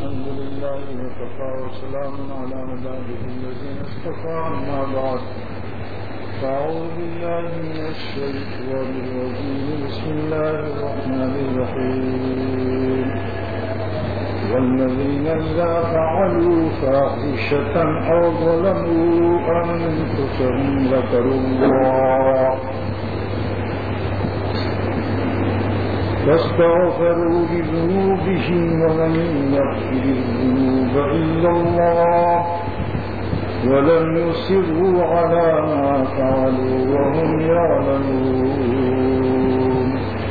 الحمد لله وكفى وسلام على عباده الذين اصطفى أما بعد فأعوذ بالله من الشيطان الرجيم بسم الله الرحمن الرحيم والذين إذا فعلوا فاحشة أو ظلموا أنفسهم ذكروا الله فاستغفروا لذنوبهم ومن يغفر الذنوب إلا الله ولم يصروا على ما فعلوا وهم يعلمون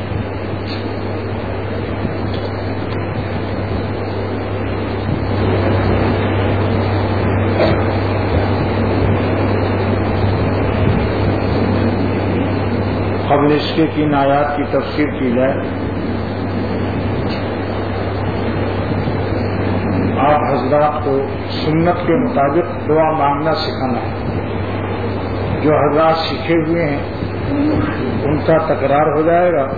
قبل اس کے تین آیات کی تفسیر کی جائے. آپ حضرات کو سنت کے مطابق دعا مانگنا سکھانا ہے. جو حضرات سیکھے ہوئے ہیں ان کا تکرار ہو جائے گا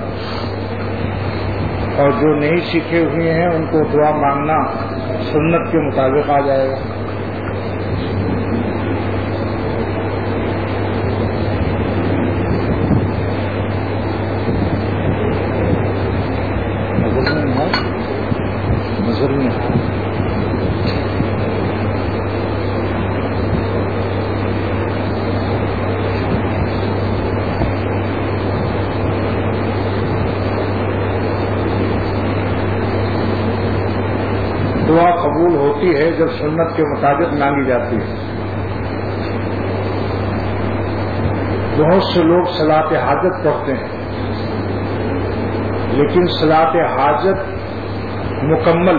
اور جو نہیں سیکھے ہوئے ہیں ان کو دعا مانگنا سنت کے مطابق آ جائے گا. دعا قبول ہوتی ہے جب سنت کے مطابق مانگی جاتی ہے. بہت سے لوگ صلاۃ حاجت پڑھتے ہیں لیکن صلاۃ حاجت مکمل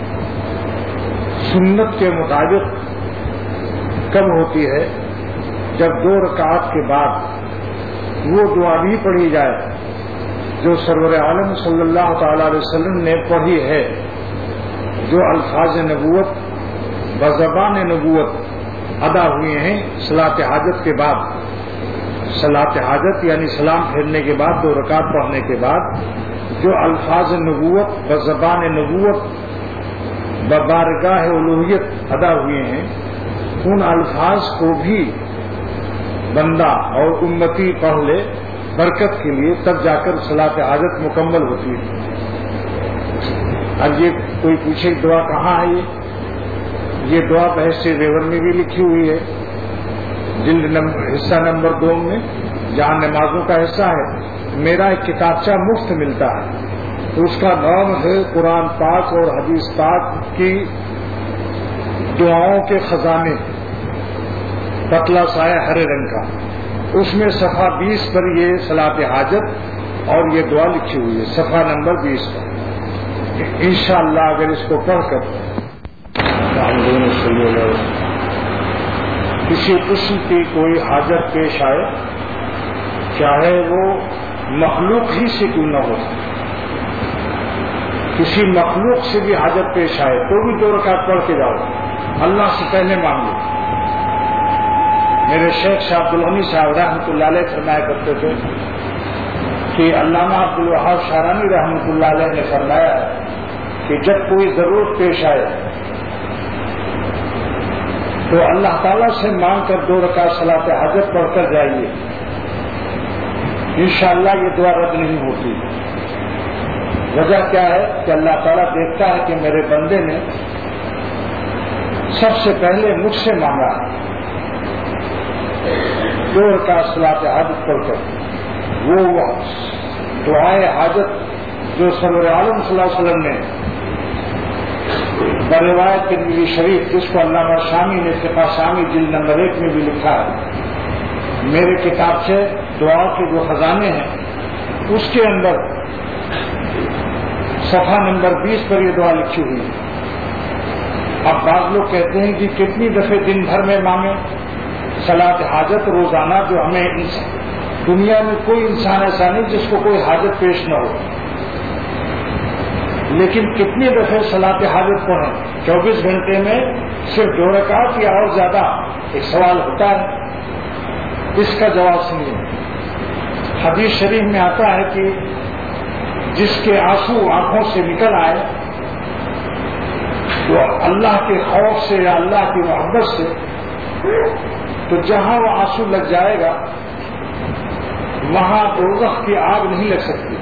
سنت کے مطابق کب ہوتی ہے؟ جب 2 رکعات کے بعد وہ دعا بھی پڑھی جائے جو سرور عالم صلی اللہ تعالی علیہ وسلم نے پڑھی ہے، جو الفاظ نبوت بزبان نبوت ادا ہوئے ہیں صلاۃ حاجت کے بعد. صلاۃ حاجت یعنی سلام پھیرنے کے بعد 2 رکعت پڑھنے کے بعد جو الفاظ نبوت بزبان نبوت ببارگاہ الوہیت ادا ہوئے ہیں، ان الفاظ کو بھی بندہ اور امتی پڑھ لے برکت کے لیے، تب جا کر صلاۃ حاجت مکمل ہوتی ہے. اب یہ کوئی پوچھے دعا کہاں ہے؟ یہ دعا بحث زیور میں بھی لکھی ہوئی ہے، جلد حصہ نمبر 2 میں، جہاں نمازوں کا حصہ ہے. میرا ایک کتابچہ مفت ملتا ہے، تو اس کا نام ہے قرآن پاک اور حدیث پاک کی دعاؤں کے خزانے، پتلا سایہ ہرے رنگ کا. اس میں صفحہ 20 پر یہ صلاۃ حاجت اور یہ دعا لکھی ہوئی ہے، صفحہ نمبر 20 پر. انشاءاللہ اگر اس کو پڑھ کر کسی قسم کی کوئی حاجت پیش آئے، چاہے وہ مخلوق ہی سے کیوں نہ ہو، کسی مخلوق سے بھی حاجت پیش آئے تو بھی 2 رکعت پڑھ کے جاؤ، اللہ سے پہلے مانگو. میرے شیخ شاہ عبدالغنی صاحب رحمۃ اللہ علیہ فرمایا کرتے تھے کہ علامہ عبدالوہاب شارانی رحمۃ اللہ علیہ نے فرمایا کہ جب کوئی ضرورت پیش آئے تو اللہ تعالیٰ سے مانگ کر 2 رکعت صلاۃ حاجت پڑھ کر جائیے، انشاءاللہ یہ دعا رد نہیں ہوتی. وجہ کیا ہے کہ اللہ تعالیٰ دیکھتا ہے کہ میرے بندے نے سب سے پہلے مجھ سے مانگا 2 رکعت صلاۃ حاجت پڑھ کر. وہ دعائے حاجت جو سرور عالم صلی اللہ علیہ وسلم نے بروایت ترمذی شریف، جس کو علامہ شامی نے فقہ شامی جلد نمبر 1 میں بھی لکھا ہے، میرے کتاب سے دعا کے جو خزانے ہیں اس کے اندر صفحہ نمبر 20 پر یہ دعا لکھی ہوئی ہے. اب بعض لوگ کہتے ہیں کہ کتنی دفعہ دن بھر میں مانگیں صلاۃ حاجت روزانہ؟ جو ہمیں دنیا میں کوئی انسان ایسا نہیں جس کو کوئی حاجت پیش نہ ہو، لیکن کتنی دفعہ صلاۃ حاجت پڑھیں؟ 24 گھنٹے میں صرف 2 رکعت یا اور زیادہ؟ ایک سوال ہوتا ہے، اس کا جواب سنیے. حدیث شریف میں آتا ہے کہ جس کے آنسو آنکھوں سے نکل آئے تو اللہ کے خوف سے یا اللہ کی محبت سے تو جہاں وہ آنسو لگ جائے گا وہاں دوزخ کی آگ نہیں لگ سکتی.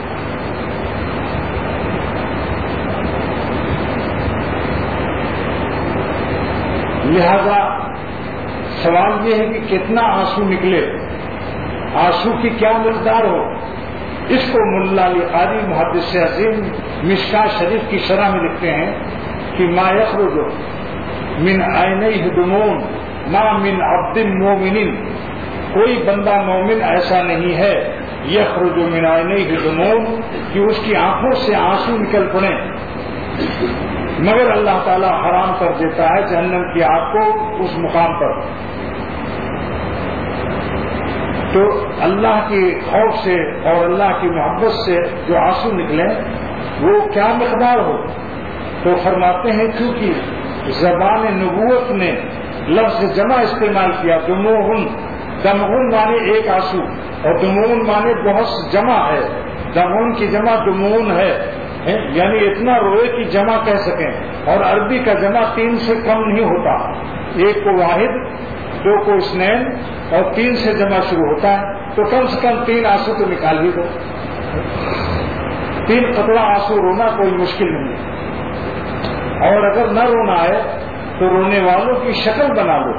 لہذا سوال یہ ہے کہ کتنا آنسو نکلے، آنسو کی کیا مقدار ہو. اس کو ملا علی قاری محدث عظیم مشکاۃ شریف کی شرح میں لکھتے ہیں کہ ما یخرج من عینیہ دموع ما من عبد مومن، کوئی بندہ مومن ایسا نہیں ہے یخرج من عینیہ دموع کہ اس کی آنکھوں سے آنسو نکل پڑے، مگر اللہ تعالی حرام کر دیتا ہے جہنم کی آگ کو اس مقام پر. تو اللہ کے خوف سے اور اللہ کی محبت سے جو آنسو نکلے وہ کیا مقدار ہو. تو فرماتے ہیں کیونکہ زبان نبوت نے لفظ جمع استعمال کیا، دموعن، دمعن مانے ایک آنسو اور دموعن مانے بہت جمع ہے. دمعن کی جمع دموعن ہے، یعنی اتنا روئے کی جمع کہہ سکیں. اور عربی کا جمع 3 سے کم نہیں ہوتا، ایک کو واحد، 2 کو اثنین اور 3 سے جمع شروع ہوتا ہے. تو کم سے کم 3 آنسو تو نکال ہی دو. 3 قطرہ آنسو رونا کوئی مشکل نہیں ہے. اور اگر نہ رونا آئے تو رونے والوں کی شکل بنا لو.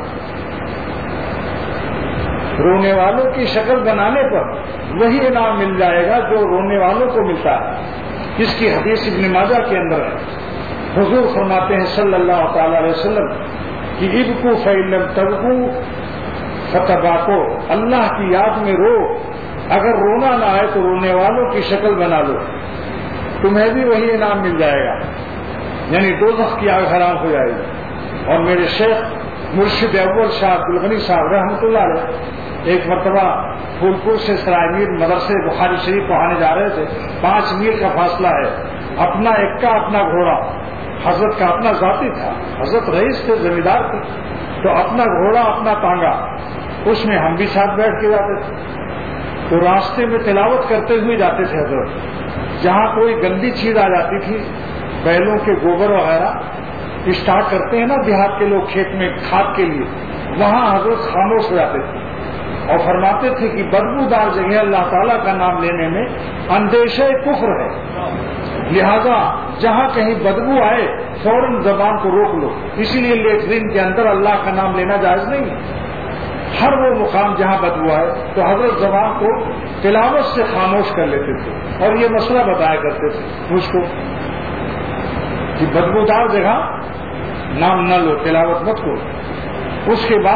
رونے والوں کی شکل بنانے پر وہی انعام مل جائے گا جو رونے والوں کو ملتا ہے. اس کی حدیث ابن ماجہ کے اندر ہے. حضور فرماتے ہیں صلی اللہ تعالی علیہ وسلم کہ ابکو فإن لم تبکو فتباکو، اللہ کی یاد میں رو، اگر رونا نہ آئے تو رونے والوں کی شکل بنا لو، تمہیں بھی وہی انعام مل جائے گا، یعنی دوزخ کی آگ حرام ہو جائے گی. اور میرے شیخ مرشد اول شاہ عبدالغنی صاحب رحمۃ اللہ علیہ ایک مرتبہ پھولپور سے سرائے میر مدرسے بخاری شریف پڑھانے جا رہے تھے. 5 میل کا فاصلہ ہے. اپنا اپنا گھوڑا، حضرت کا اپنا ذاتی تھا، حضرت رئیس تھے، زمیندار تھے، تو اپنا گھوڑا اپنا تانگا، اس میں ہم بھی ساتھ بیٹھ کے جاتے تھے. تو راستے میں تلاوت کرتے ہوئے جاتے تھے حضرت. جہاں کوئی گندی چیز آ جاتی تھی، بیلوں کے گوبر وغیرہ اسٹارٹ کرتے ہیں نا دیہات کے لوگ کھیت میں کھاد کے لیے، وہاں حضرت خاموش ہو جاتے تھے اور فرماتے تھے کہ بدبودار جگہ اللہ تعالیٰ کا نام لینے میں اندیشہ کفر ہے، لہذا جہاں کہیں بدبو آئے فوراً زبان کو روک لو. اسی لیے لیٹرین کے اندر اللہ کا نام لینا جائز نہیں ہے. ہر وہ مقام جہاں بدبو آئے تو حضرت زبان کو تلاوت سے خاموش کر لیتے تھے اور یہ مسئلہ بتایا کرتے تھے مجھ کو کہ بدبودار جگہ نام نہ لو، تلاوت مت کرو. اس کے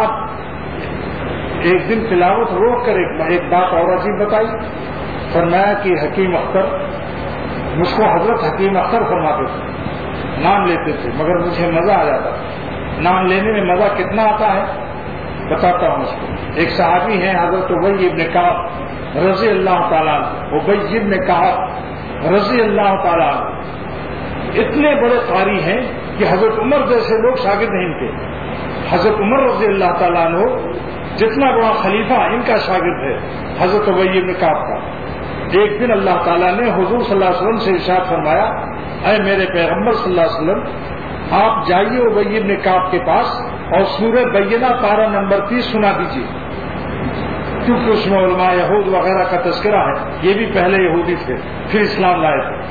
بعد ایک دن تلاوت روک کر ایک بات اور عجیب بتائی. فرمایا کہ حکیم اختر، مجھ کو حضرت حکیم اختر فرماتے تھے، نام لیتے تھے مگر مجھے مزہ آ جاتا. نام لینے میں مزہ کتنا آتا ہے بتاتا ہوں اس کو. ایک صحابی ہیں حضرت ابی ابن کعب رضی اللہ تعالیٰ عنہ، ابی ابن کعب رضی اللہ تعالیٰ عنہ اتنے بڑے قاری ہیں کہ حضرت عمر جیسے لوگ شاگرد ہیں ان کے. حضرت عمر رضی اللہ تعالیٰ عنہ جتنا بڑا خلیفہ ان کا شاگرد ہے حضرت ابی بن کعب کا. ایک دن اللہ تعالیٰ نے حضور صلی اللہ علیہ وسلم سے ارشاد فرمایا، اے میرے پیغمبر صلی اللہ علیہ وسلم، آپ جائیے ابی بن کعب کے پاس اور سورہ بینہ پارہ نمبر 30 سنا دیجیے، کیونکہ اس میں علماء یہود وغیرہ کا تذکرہ ہے. یہ بھی پہلے یہودی تھے پھر اسلام لائے تھے.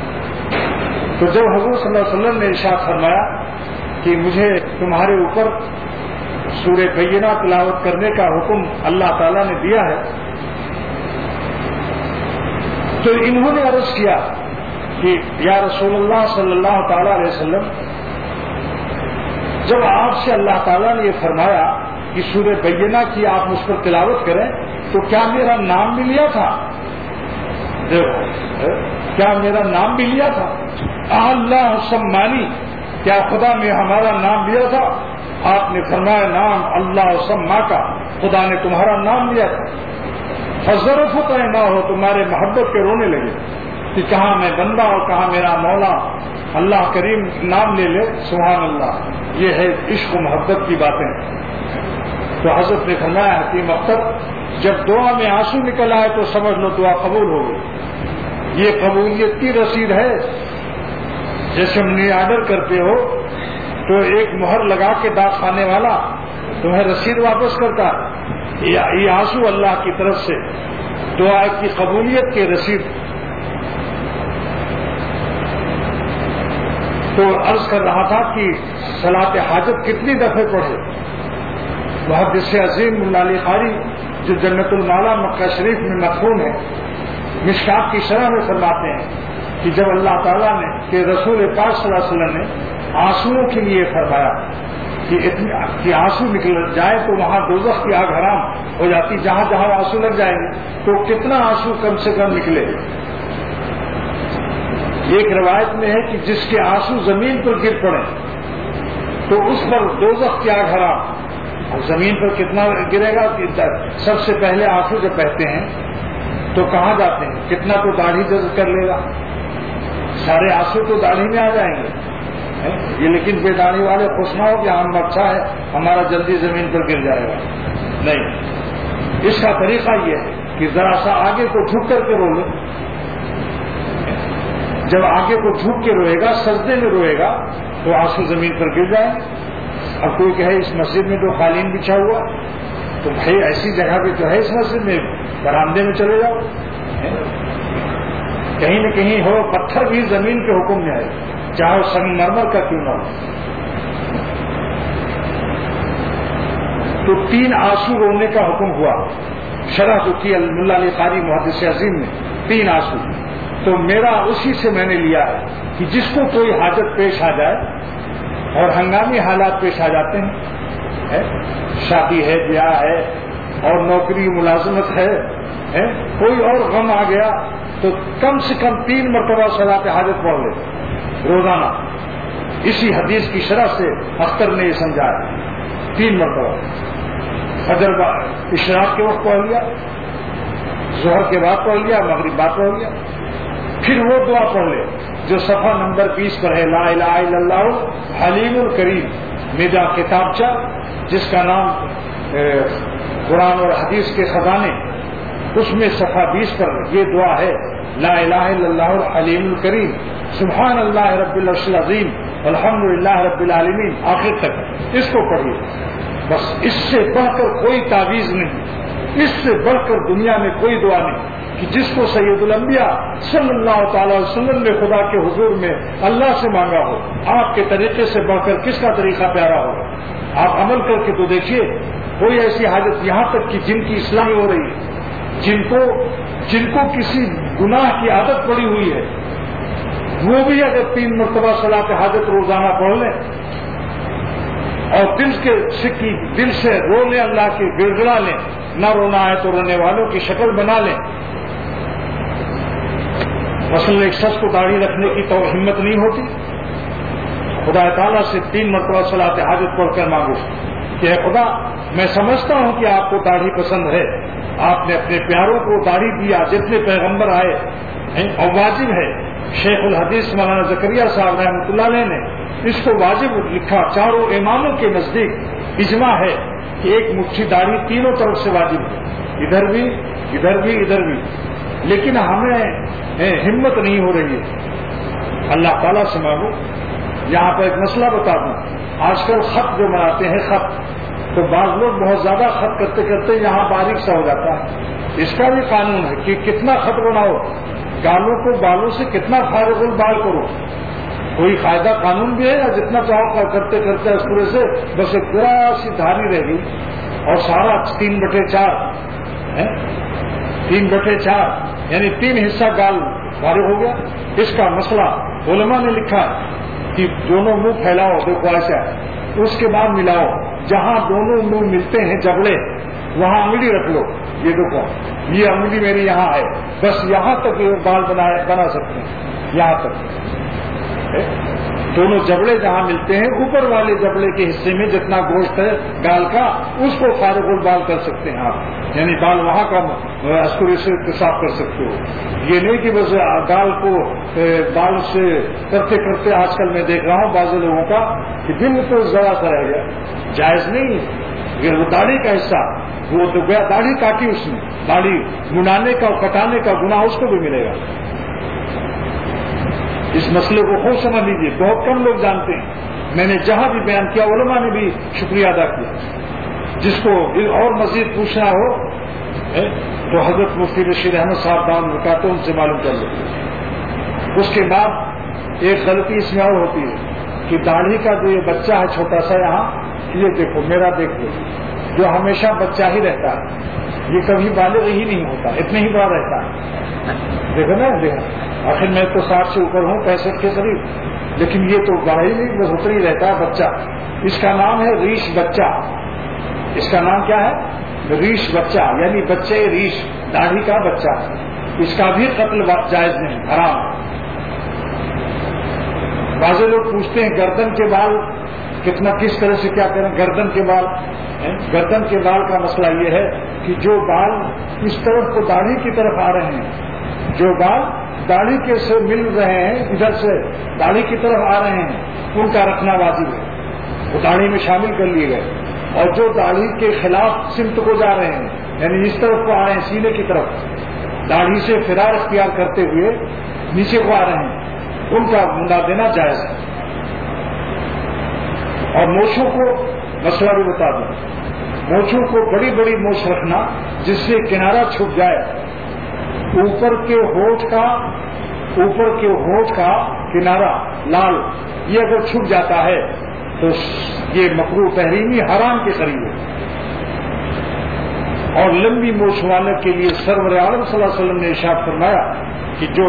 تو جب حضور صلی اللہ علیہ وسلم نے ارشاد فرمایا کہ مجھے تمہارے اوپر سورہ بینہ تلاوت کرنے کا حکم اللہ تعالیٰ نے دیا ہے، تو انہوں نے عرض کیا کہ یا رسول اللہ صلی اللہ تعالیٰ علیہ وسلم، جب آپ سے اللہ تعالیٰ نے یہ فرمایا کہ سورہ بینہ کی آپ مجھ پر تلاوت کریں تو کیا میرا نام بھی لیا تھا؟ دیکھو، کیا میرا نام بھی لیا تھا؟ اللہ سمانی، کیا خدا نے ہمارا نام لیا تھا؟ آپ نے فرمایا نام اللہ سما کا، خدا نے تمہارا نام لیا تھا. فضرف ہوتا ہے نہ ہو، تمہارے محبت کے رونے لگے کہ کہاں میں بندہ اور کہاں میرا مولا. اللہ کریم نام لے لے، سبحان اللہ. یہ ہے عشق و محبت کی باتیں. تو حضرت نے فرمایا حکیم اختر، جب دعا میں آنسو نکل آئے تو سمجھ لو دعا قبول ہو گئی. یہ قبولیت کی رسید ہے. جیسے منی آرڈر کرتے ہو تو ایک مہر لگا کے داغ کھانے والا تمہیں رسید واپس کرتا ہے، یہ آنسو اللہ کی طرف سے دعا کی قبولیت کی رسید۔ تو عرض کر رہا تھا کہ صلاۃ حاجت کتنی دفعہ پڑھے۔ محدث عظیم ملا علی قاری جو جنت المالا مکہ شریف میں مدفون ہے، مشکات کی شرح میں فرماتے ہیں کہ جب اللہ تعالیٰ نے کہ رسول پاک صلی اللہ علیہ وسلم نے آنسوؤں کے لیے فرمایا کہ آنسو نکل جائے تو وہاں دوزخ کی آگ حرام ہو جاتی، جہاں جہاں آنسو لگ جائیں گے تو کتنا آنسو کم سے کم نکلے۔ ایک روایت میں ہے کہ جس کے آنسو زمین پر گر پڑے تو اس پر دوزخ کی آگ حرام۔ اور زمین پر کتنا گرے گا؟ سب سے پہلے آنسو جب بہتے ہیں تو کہاں جاتے ہیں؟ کتنا تو داڑھی جذب کر لے گا، سارے آنسو تو داڑھی میں آ جائیں گے۔ یہ لیکن بے داڑھی والے خوش نہ ہو کہ ہم اچھا ہے ہمارا جلدی زمین پر گر جائے گا، نہیں۔ اس کا طریقہ یہ ہے کہ ذرا سا آگے کو جھک کر کے رو لے۔ جب آگے کو جھک کے روئے گا، سجدے میں روئے گا تو آنسو زمین پر گر جائیں گے۔ اب کوئی کہے اس مسجد میں تو قالین بچھا ہوا، تو بھائی ایسی جگہ پہ تو ہے اس مسجد میں، برآمدے میں چلے جاؤ، کہیں نہ کہیں ہو پتھر بھی زمین کے حکم میں ہے، چاہے سنگ مرمر کا کیوں نہ ہو۔ تو 3 آنسو رونے کا حکم ہوا، شرح جو کی ملا علی قاری محدث عظیم نے، 3 آنسو۔ تو میرا اسی سے میں نے لیا ہے کہ جس کو کوئی حاجت پیش آ جائے اور ہنگامی حالات پیش آ جاتے ہیں، شادی ہے، بیاہ ہے اور نوکری ملازمت ہے، کوئی اور غم آ گیا تو کم سے کم 3 مرتبہ صلاۃ حاجت پڑھ لے روزانہ۔ اسی حدیث کی شرح سے اختر نے یہ سمجھایا، 3 مرتبہ۔ فجر اشراق کے وقت پڑھ لیا، ظہر کے بعد پڑھ لیا، مغرب بعد پڑھ لیا، پھر وہ دعا پڑھ لے جو صفحہ نمبر 20 پر ہے، لا الہ الا اللہ حلیم الکریم، میرا کتابچہ جس کا نام قرآن اور حدیث کے خزانے، اس میں صفحہ 20 پر یہ دعا ہے، لا الہ الا اللہ الحلیم الکریم، سبحان اللہ رب العرش العظیم، الحمد للہ رب العالمین، آخر تک اس کو پڑھیے۔ بس اس سے بڑھ کر کوئی تعویذ نہیں، اس سے بڑھ کر دنیا میں کوئی دعا نہیں کہ جس کو سید الانبیاء صلی اللہ تعالی وسلم نے خدا کے حضور میں اللہ سے مانگا ہو۔ آپ کے طریقے سے بڑھ کر کس کا طریقہ پیارا ہوگا؟ آپ عمل کر کے تو دیکھیے، کوئی ایسی حاجت یہاں تک کہ جن کی اصلاح ہو رہی ہے، جن کو کسی گناہ کی عادت پڑی ہوئی ہے، وہ بھی اگر 3 مرتبہ صلاۃ حاجت روزانہ پڑھ لیں اور دل سے رو لیں، اللہ کی گڑگڑا لیں، نہ رونا ہے تو رونے والوں کی شکل بنا لیں۔ مثلا ایک شخص کو داڑھی رکھنے کی تو ہمت نہیں ہوتی، خدا تعالیٰ سے 3 مرتبہ صلاۃ حاجت پڑھ کر مانگو کہ اے خدا، میں سمجھتا ہوں کہ آپ کو داڑھی پسند ہے، آپ نے اپنے پیاروں کو داڑھی دیا، جتنے پیغمبر آئے اور واجب ہے۔ شیخ الحدیث مولانا زکریا صاحب رحمۃ اللہ علیہ نے اس کو واجب لکھا، چاروں اماموں کے نزدیک اجماع ہے کہ ایک مٹھی داڑھی تینوں طرف سے واجب ہے، ادھر بھی ادھر بھی ادھر بھی، لیکن ہمیں ہمت نہیں ہو رہی ہے۔ اللہ تعالیٰ سے مانگو۔ یہاں پر ایک مسئلہ بتا دوں، آج کل خط جو بناتے ہیں خط، تو بعض لوگ بہت زیادہ خط کرتے کرتے یہاں باریک سا ہو جاتا ہے۔ اس کا بھی قانون ہے کہ کتنا خط بناؤ، گالوں کو بالوں سے کتنا فارغ البال کرو، کوئی قاعدہ قانون بھی ہے، یا جتنا چاہو کرتے کرتے اس طرح سے بس ایک ذرا سی دھاری رہ گئی اور سارا 3/4 3/4 یعنی 3 حصہ گال فارغ ہو گیا۔ اس کا مسئلہ علماء نے لکھا کہ دونوں منہ پھیلاؤ، دیکھو ایسا ہے، اس کے بعد ملاؤ، جہاں دونوں منہ ملتے ہیں جبڑے وہاں انگلی رکھ لو، یہ دیکھو یہ انگلی میری یہاں ہے، بس یہاں تک بال بنا سکتے ہیں، یہاں تک دونوں جبڑے جہاں ملتے ہیں، اوپر والے جبڑے کے حصے میں جتنا گوشت ہے گال کا، اس کو فارغ البال کر سکتے ہیں آپ، یعنی بال وہاں کا اسکوری سے صاف کر سکتے ہو۔ یہ نہیں کہ بس گال کو بال سے کرتے کرتے، آج کل میں دیکھ رہا ہوں بعض لوگوں کا کہ بالکل ذرا سا رہ گیا، جائز نہیں ہے، وہ داڑھی کا حصہ، وہ تو گیا داڑھی کاٹی، اس نے داڑھی منانے کا اور کٹانے کا گناہ اس کو بھی ملے گا۔ اس مسئلے کو خوب سمجھ لیجیے، بہت کم لوگ جانتے ہیں میں نے جہاں بھی بیان کیا علماء نے بھی شکریہ ادا کیا. جس کو اور مزید پوچھنا ہو تو حضرت مفتی رشید احمد صاحب دام رکاتے ان سے معلوم کر لیتے. اس کے بعد ایک غلطی اس میں اور ہوتی ہے کہ داڑھی کا جو یہ بچہ ہے چھوٹا سا یہاں، یہ دیکھو میرا دیکھو، جو ہمیشہ بچہ ہی رہتا ہے، یہ کبھی بالغ ہی نہیں ہوتا، اتنے ہی بڑا رہتا ہے. دیکھو نا، دیکھو آخر میں تو 60 سے اوپر ہوں 65 کے قریب، لیکن یہ تو بڑا ہی نہیں، بس اتر ہی رہتا ہے بچہ. اس کا نام ہے ریش بچہ. اس کا نام کیا ہے؟ ریش بچہ، یعنی بچے ریش، داڑھی کا بچہ. اس کا بھی قتل جائز نہیں، حرام. بعض لوگ پوچھتے ہیں گردن کے بال کس طرح سے کیا کریں. گردن کے بال کا مسئلہ یہ ہے کہ جو بال اس طرف کو داڑھی کی طرف آ رہے ہیں، جو بال داڑھی کے سے مل رہے ہیں، ادھر سے داڑھی کی طرف آ رہے ہیں، ان کا رکھنا واجب ہے، وہ داڑھی میں شامل کر لیے گئے. اور جو داڑھی کے خلاف سمت کو جا رہے ہیں، یعنی اس طرف کو آ رہے ہیں، سینے کی طرف، داڑھی سے فرار اختیار کرتے ہوئے نیچے کو آ رہے ہیں، ان کا منڈا دینا جائز ہے. اور مونچھوں کو مسئلہ بھی بتا دوں، مونچھوں کو بڑی بڑی مونچھ رکھنا جس سے کنارہ چھپ جائے. اوپر کے ہونٹ کا کنارہ لال یہ اگر چھپ جاتا ہے تو یہ مکروہ تحریمی حرام کے قریب ہے. اور لمبی مونچھ والے کے لیے سرور عالم صلی اللہ علیہ وسلم نے ارشاد فرمایا کہ جو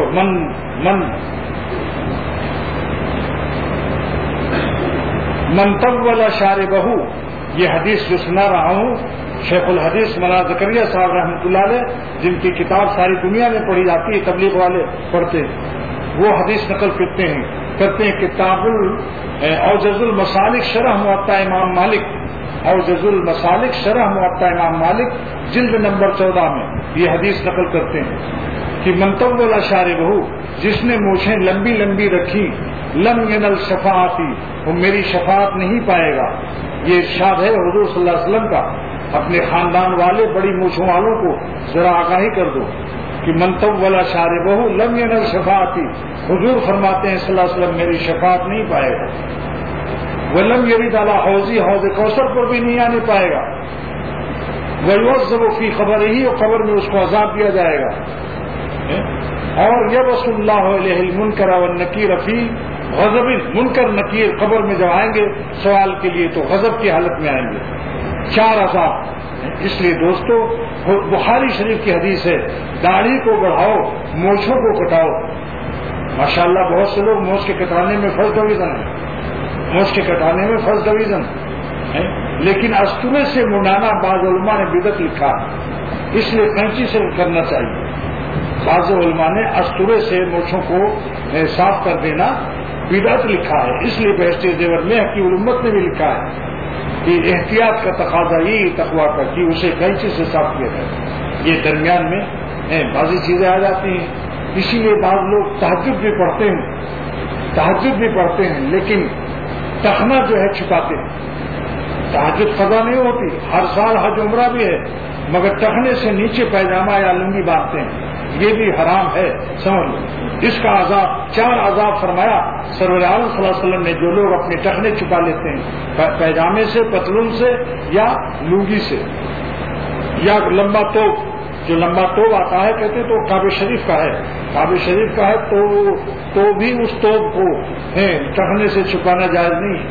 من طول شاربہ، یہ حدیث جو سنا رہا ہوں شیخ الحدیث مولانا زکریا صاحب رحمۃ اللہ علیہ، جن کی کتاب ساری دنیا میں پڑھی جاتی ہے، تبلیغ والے پڑھتے ہیں، وہ حدیث نقل کرتے ہیں کتاب اوجز المسالک شرح موطا امام مالک، اوجز المسالک شرح موطا امام مالک جلد نمبر 14 میں یہ حدیث نقل کرتے ہیں کہ من طول شاربہ، جس نے مونچھیں لمبی لمبی رکھی، لم ینل شفاعتی، وہ میری شفاعت نہیں پائے گا. یہ ارشاد ہے حضور صلی اللہ علیہ وسلم کا. اپنے خاندان والے بڑی مونچھوں والوں کو ذرا آگاہی کر دو کہ من طول شاربہ لم ینل شفاعتی، حضور فرماتے ہیں صلی اللہ علیہ وسلم میری شفاعت نہیں پائے گا. ولم یرد علی حوضی، حوض کوثر پر بھی نہیں آنے پائے گا. ویعذب فی قبرہ، اور قبر میں اس کو عذاب دیا جائے گا. اور یبعث اللہ الیہ المنکر والنکیر فی غضب، منکر نکیر قبر میں جب آئیں گے سوال کے لیے تو غضب کی حالت میں آئیں گے. 4 عذاب. اس لیے دوستو بخاری شریف کی حدیث ہے داڑھی کو بڑھاؤ، مونچھوں کو کٹاؤ. ماشاءاللہ بہت سے لوگ مونچھ کے کٹانے میں فرسٹ ڈویژن ہے، مونچھ کے کٹانے میں فرسٹ ڈویژن ہے، لیکن استورے سے منڈانا بعض علماء نے بدعت لکھا، اس لیے قینچی سے کرنا چاہیے. بعض علماء نے استورے سے مونچھوں کو صاف کر دینا بدعت لکھا ہے. اس لیے بہشت زیور میں حکیم الامت نے بھی لکھا ہے کہ احتیاط کا تقاضا یہ تقویٰ کا کہ اسے قینچی سے صاف کیا جائے. یہ درمیان میں بعضی چیزیں آ جاتی ہیں، اسی لیے بعض لوگ تہجد بھی پڑھتے ہیں لیکن ٹخنا جو ہے چھپاتے ہیں. تہجد قضا نہیں ہوتی، ہر سال حج عمرہ بھی ہے، مگر ٹخنے سے نیچے پیجامہ یا لنگی باندھتے ہیں، یہ بھی حرام ہے. سمجھ لو اس کا عذاب 4 عذاب فرمایا سرور عالم صلی اللہ علیہ وسلم نے. جو لوگ اپنے ٹخنے چھپا لیتے ہیں پیجامے سے، پتلون سے یا لنگی سے، یا لمبا توپ، جو لمبا توپ آتا ہے کہتے تو کعبہ شریف کا ہے، کعبہ شریف کا ہے تو بھی اس توپ کو ٹخنے سے چھپانا جائز نہیں.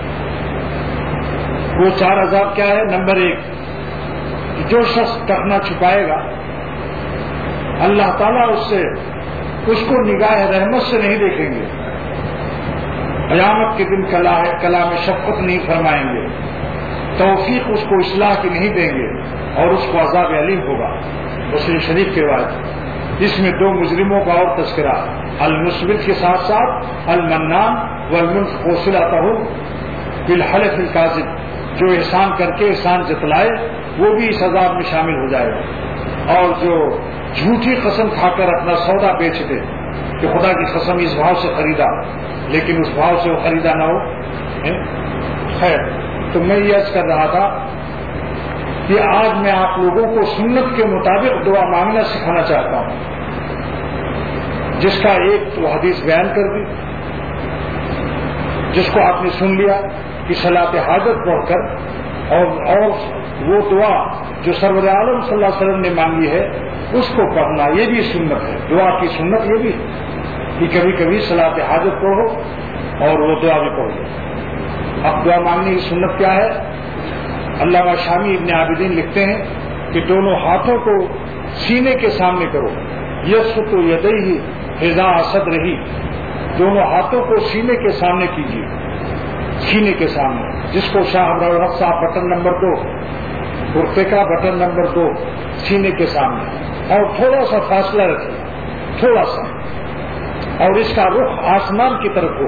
وہ 4 عذاب کیا ہے؟ نمبر 1، جو شخص ٹخنا چھپائے گا اللہ تعالیٰ اس کو نگاہ رحمت سے نہیں دیکھیں گے، قیامت کے دن کلام شفقت نہیں فرمائیں گے، توفیق اس کو اصلاح کی نہیں دیں گے، اور اس کو عذاب علیم ہوگا. مسلم شریف کی روایت. اس میں 2 مجرموں کا اور تذکرہ، المسبل کے ساتھ ساتھ المنان والمنفق صلتہ بالحلف الکاذب، جو احسان کر کے احسان جتلائے وہ بھی اس عذاب میں شامل ہو جائے گا. اور جو جھوٹی قسم کھا کر اپنا سودا بیچ دے کہ خدا کی قسم اس بھاؤ سے خریدا لیکن اس بھاؤ سے وہ خریدا نہ ہو. خیر، تو میں یہ عرض کر رہا تھا کہ آج میں آپ لوگوں کو سنت کے مطابق دعا مانگنا سکھانا چاہتا ہوں، جس کا ایک تو حدیث بیان کر دی جس کو آپ نے سن لیا کہ صلاۃ حاجت پڑھ کر اور وہ دعا جو سرور عالم صلی اللہ علیہ وسلم نے مانگی ہے اس کو پڑھنا، یہ بھی سنت ہے. دعا کی سنت یہ بھی کہ کبھی کبھی صلاۃ حاجت پڑھو اور وہ دعا بھی پڑھو. اب دعا مانگنے کی سنت کیا ہے؟ علامہ شامی ابن عابدین لکھتے ہیں کہ دونوں ہاتھوں کو سینے کے سامنے کرو. یسط یدیہ حذاء صدرہ، دونوں ہاتھوں کو سینے کے سامنے کیجیے، سینے کے سامنے، جس کو شاہ ابراہیم صاحب بٹن نمبر 2 کرتے کا بٹن نمبر 2 سینے کے سامنے، اور تھوڑا سا فاصلہ رکھیے، تھوڑا سا، اور اس کا رخ آسمان کی طرف ہو.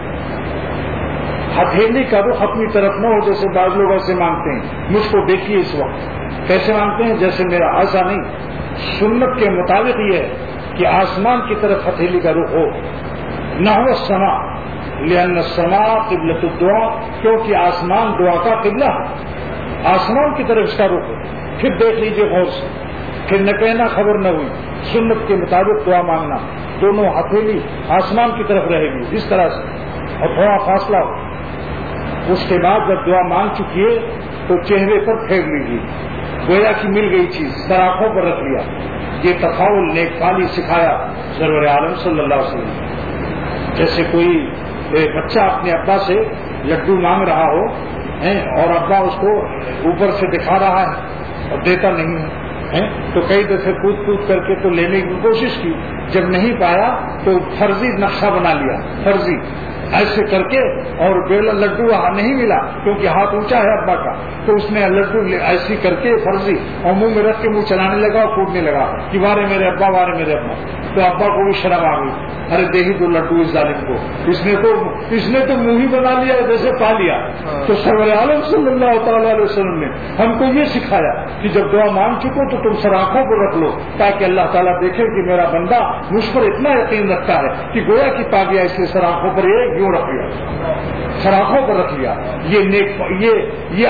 ہتھیلی کا رخ اپنی طرف نہ ہو جیسے بعض لوگ ایسے مانگتے ہیں. مجھ کو دیکھیے اس وقت کیسے مانگتے ہیں، جیسے میرا ایسا نہیں. سنت کے مطابق یہ ہے کہ آسمان کی طرف ہتھیلی کا رخ ہو. نحو السماء لأن السماء قبلۃ الدعاء، کیونکہ آسمان دعا کا قبلہ ہے. آسمان کی طرف اس کا رخ ہو. پھر دیکھ لیجیے غور سے، پھر نہ کہنا خبر نہ ہوئی. سنت کے مطابق دعا مانگنا، دونوں ہتھیلی آسمان کی طرف رہے گی اس طرح سے، اور تھوڑا فاصلہ ہو. اس کے بعد جب دعا مانگ چکی ہے تو چہرے پر پھیر لیجیے، گویا کہ مل گئی چیز، سر آنکھوں پر رکھ لیا. یہ تفاول نیک پالی سکھایا سرور عالم صلی اللہ علیہ وسلم. جیسے کوئی بچہ اپنے ابا سے لڈو مانگ رہا ہو اور ابا اس کو اوپر سے دکھا رہا ہے اور دیتا نہیں ہے، تو کئی دفعے کود کود کر کے تو لینے کی کوشش کی. جب نہیں پایا تو فرضی نقشہ بنا لیا، فرضی ایسے کر کے، اور لڈو وہاں نہیں ملا کیونکہ ہاتھ اونچا ہے ابا کا، تو اس نے لڈو ایسی کر کے فرضی اور منہ میں رکھ کے منہ چلانے لگا اور کودنے لگا کہ وارے میرے ابا، وارے میرے ابا. تو ابا کو بھی شرم آ گئی، ارے دے ہی دو لڈو اس ظالم کو، اس نے تو منہ ہی بنا لیا جیسے پا لیا. تو سرور عالم صلی اللہ تعالی علیہ وسلم نے ہم کو یہ سکھایا کہ جب دعا مانگ چکو تو تم سر آنکھوں کو رکھ لو، تاکہ اللہ تعالیٰ دیکھے کہ میرا بندہ مجھ پر اتنا یقین رکھتا ہے کہ گویا کہ پا گیا، اس لیے سر آنکھوں پر یوں رکھ لیا، سر آنکھوں پر رکھ لیا. یہ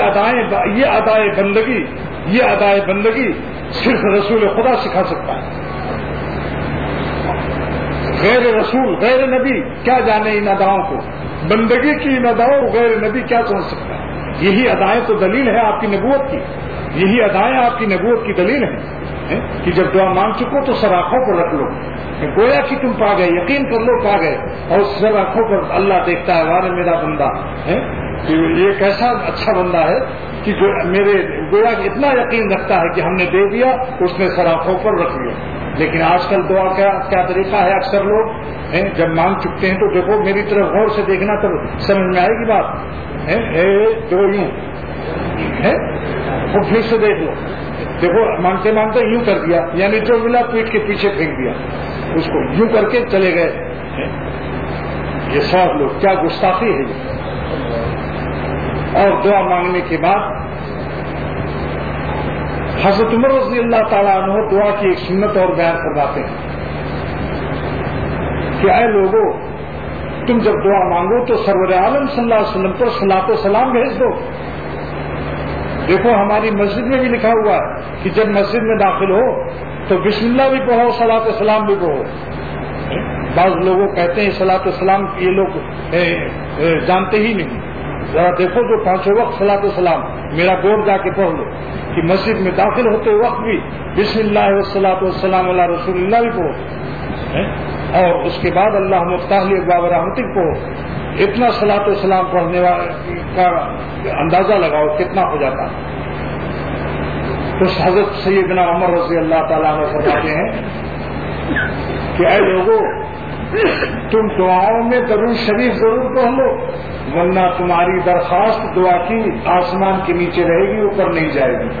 ادائے بندگی صرف رسول خدا سکھا سکتا ہے. غیر رسول، غیر نبی کیا جانے ان اداؤں کو. بندگی کی ان اداؤں غیر نبی کیا سمجھ سکتا ہے. یہی ادائیں تو دلیل ہے آپ کی نبوت کی، یہی ادائیں آپ کی نبوت کی دلیل ہیں کہ جب دعا مانگ چکو تو سر آنکھوں پر رکھ لو، گویا کہ تم پا گئے، یقین کر لو پا گئے. اور سر آنکھوں پر اللہ دیکھتا ہے، وارے میرا بندہ یہ کیسا اچھا بندہ ہے کہ جو میرے گویا کہ اتنا یقین رکھتا ہے کہ ہم نے دے دیا، اس نے سر آنکھوں پر رکھ لیا. لیکن آج کل دعا کیا طریقہ ہے، اکثر لوگ جب مانگ چکتے ہیں تو دیکھو میری طرف غور سے دیکھنا تو سمجھ میں آئے گی بات. دو یوں وہ پھر سے دیکھ لو، دیکھو مانگتے مانگتے یوں کر دیا، یعنی جو ملا پیٹ کے پیچھے پھینک دیا، اس کو یوں کر کے چلے گئے. یہ سب لوگ کیا گستاخی ہے یہ. اور دعا مانگنے کے بعد حضرت عمر رضی اللہ تعالیٰ عنہ دعا کی ایک سنت اور بیان فرماتے ہیں کہ اے لوگوں، تم جب دعا مانگو تو سرور عالم صلی اللہ علیہ وسلم پر صلاۃ و سلام بھیج دو. دیکھو ہماری مسجد میں بھی لکھا ہوا ہے کہ جب مسجد میں داخل ہو تو بسم اللہ بھی پڑھو، صلاۃ و سلام بھی پڑھو. بعض لوگوں کہتے ہیں صلاۃ و سلام یہ لوگ جانتے ہی نہیں. ذرا دیکھو جو پانچوں وقت صلاۃ و سلام میرا گور جا کے پڑھ لو کہ مسجد میں داخل ہوتے وقت بھی بسم اللہ والصلاۃ والسلام علی رسول اللہ بھی پڑھو، اور اس کے بعد اللہ مفتاح ابواب رحمتک پڑھو. اتنا صلاۃ و سلام پڑھنے والے کا اندازہ لگاؤ کتنا ہو جاتا ہے. تو حضرت سیدنا عمر رضی اللہ تعالیٰ عنہ فرماتے ہیں کہ اے لوگوں، تم دعاؤں میں درود شریف ضرور پڑھ لو، ورنہ تمہاری درخواست دعا کی آسمان کے نیچے رہے گی، اوپر نہیں جائے گی.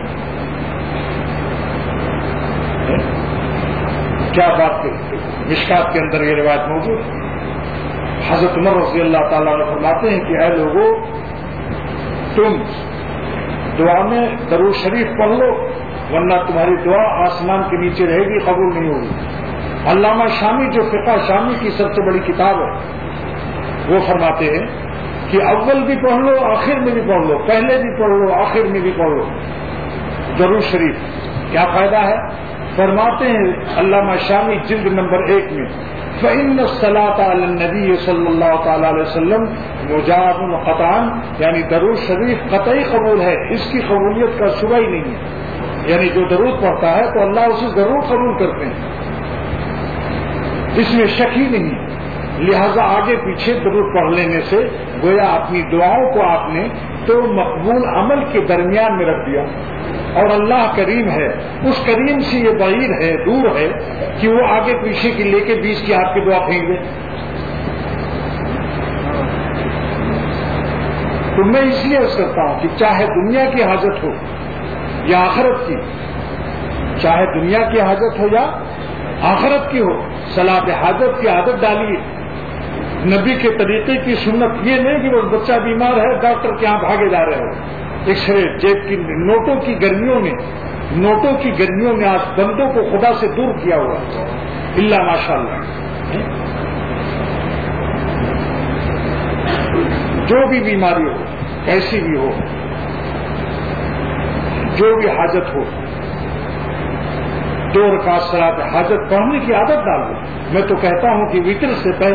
کیا بات ہے. مشکات کے اندر یہ روایت موجود ہے. حضرت عمر رضی اللہ تعالیٰ عنہ فرماتے ہیں کہ اے لوگوں، تم دعا میں درود شریف پڑھ لو، ورنہ تمہاری دعا آسمان کے نیچے رہے گی، قبول نہیں ہوگی. علامہ شامی جو فقہ شامی کی سب سے بڑی کتاب ہے، وہ فرماتے ہیں کہ اول بھی پڑھ لو، آخر میں بھی پڑھ لو، پہلے بھی پڑھ لو، آخر میں بھی پڑھ لو درود شریف. کیا فائدہ ہے؟ فرماتے ہیں علامہ شامی جلد نمبر 1 میں فإن الصلاة علی النبی صلی اللہ تعالی علیہ وسلم مجاب قطعا، یعنی درود شریف قطعی قبول ہے، اس کی قبولیت کا شبہ ہی نہیں ہے، یعنی جو درود پڑھتا ہے تو اللہ اسے ضرور قبول کرتے ہیں، اس میں شک ہی نہیں ہے۔ لہذا آگے پیچھے درود پڑھ لینے سے گویا اپنی دعاؤں کو آپ نے تو مقبول عمل کے درمیان میں رکھ دیا، اور اللہ کریم ہے، اس کریم سے یہ بعید ہے، دور ہے کہ وہ آگے پیچھے کی لے کے بیچ کی آپ کی دعا پھینک دے۔ تو میں اس لیے عرض کرتا ہوں کہ چاہے دنیا کی حاجت ہو یا آخرت کی، چاہے دنیا کی حاجت ہو یا آخرت کی ہو، صلاۃ حاجت کی عادت ڈالیے، نبی کے طریقے کی سنت، یہ نہیں کہ وہ بچہ بیمار ہے ڈاکٹر کے یہاں بھاگے جا رہے ہو، ایکس رے، جیب کی نوٹوں کی گرمیوں میں آج بندوں کو خدا سے دور کیا ہوا، اللہ ماشاءاللہ۔ جو بھی بیماری ہو، کیسی بھی ہو، جو بھی حاجت ہو، 2 رکعت صلاۃ حاجت پڑھنے کی عادت ڈالو۔ میں تو کہتا ہوں کہ وتر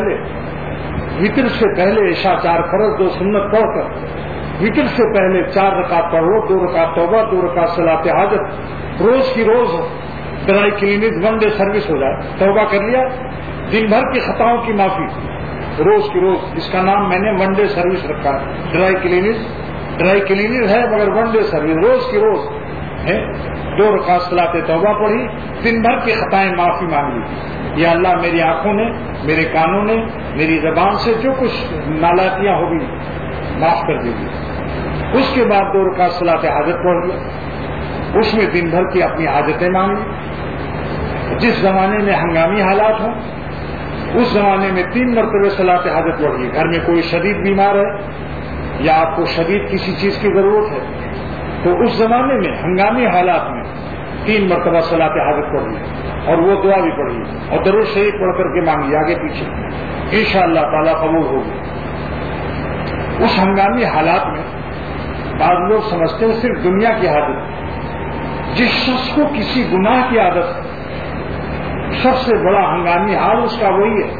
سے پہلے عشاء 4 فرض 2 سنت پڑھ کر وتر سے پہلے 4 رکعت پڑھو، 2 رکعت توبہ، 2 رکعت صلاۃ حاجت، روز کی روز ڈرائی کلینک 1 ڈے سروس ہو جائے، توبہ کر لیا، دن بھر کی خطاؤں کی معافی، روز کی روز، اس کا نام میں نے 1 ڈے سروس رکھا ہے، ڈرائی کلینک ہے مگر 1 ڈے سروس، روز کی روز ہے، 2 رکعت صلاۃ توبہ پڑھی، دن بھر کی خطائیں معافی مانگی، یا اللہ میری آنکھوں نے، میرے کانوں نے، میری زبان سے جو کچھ نالائقیاں ہوگی معاف کر دیجیے۔ اس کے بعد 2 رکعت صلاۃ حاجت پڑھ لیا، اس میں دن بھر کی اپنی حاجتیں مانگی۔ جس زمانے میں ہنگامی حالات ہوں اس زمانے میں 3 مرتبہ صلاۃ حاجت پڑھیے۔ گھر میں کوئی شدید بیمار ہے یا آپ کو شدید کسی چیز کی ضرورت ہے تو اس زمانے میں ہنگامی حالات میں 3 مرتبہ صلاۃ حاجت پڑھیے، اور وہ دعا بھی پڑھیے، اور درود شریف پڑھ کر کے مانگیے آگے پیچھے، انشاءاللہ تعالی قبول ہوگی۔ اس ہنگامی حالات میں بعض لوگ سمجھتے ہیں صرف دنیا کی حاجت، جس شخص کو کسی گناہ کی عادت، سب سے بڑا ہنگامی حال اس کا وہی ہے۔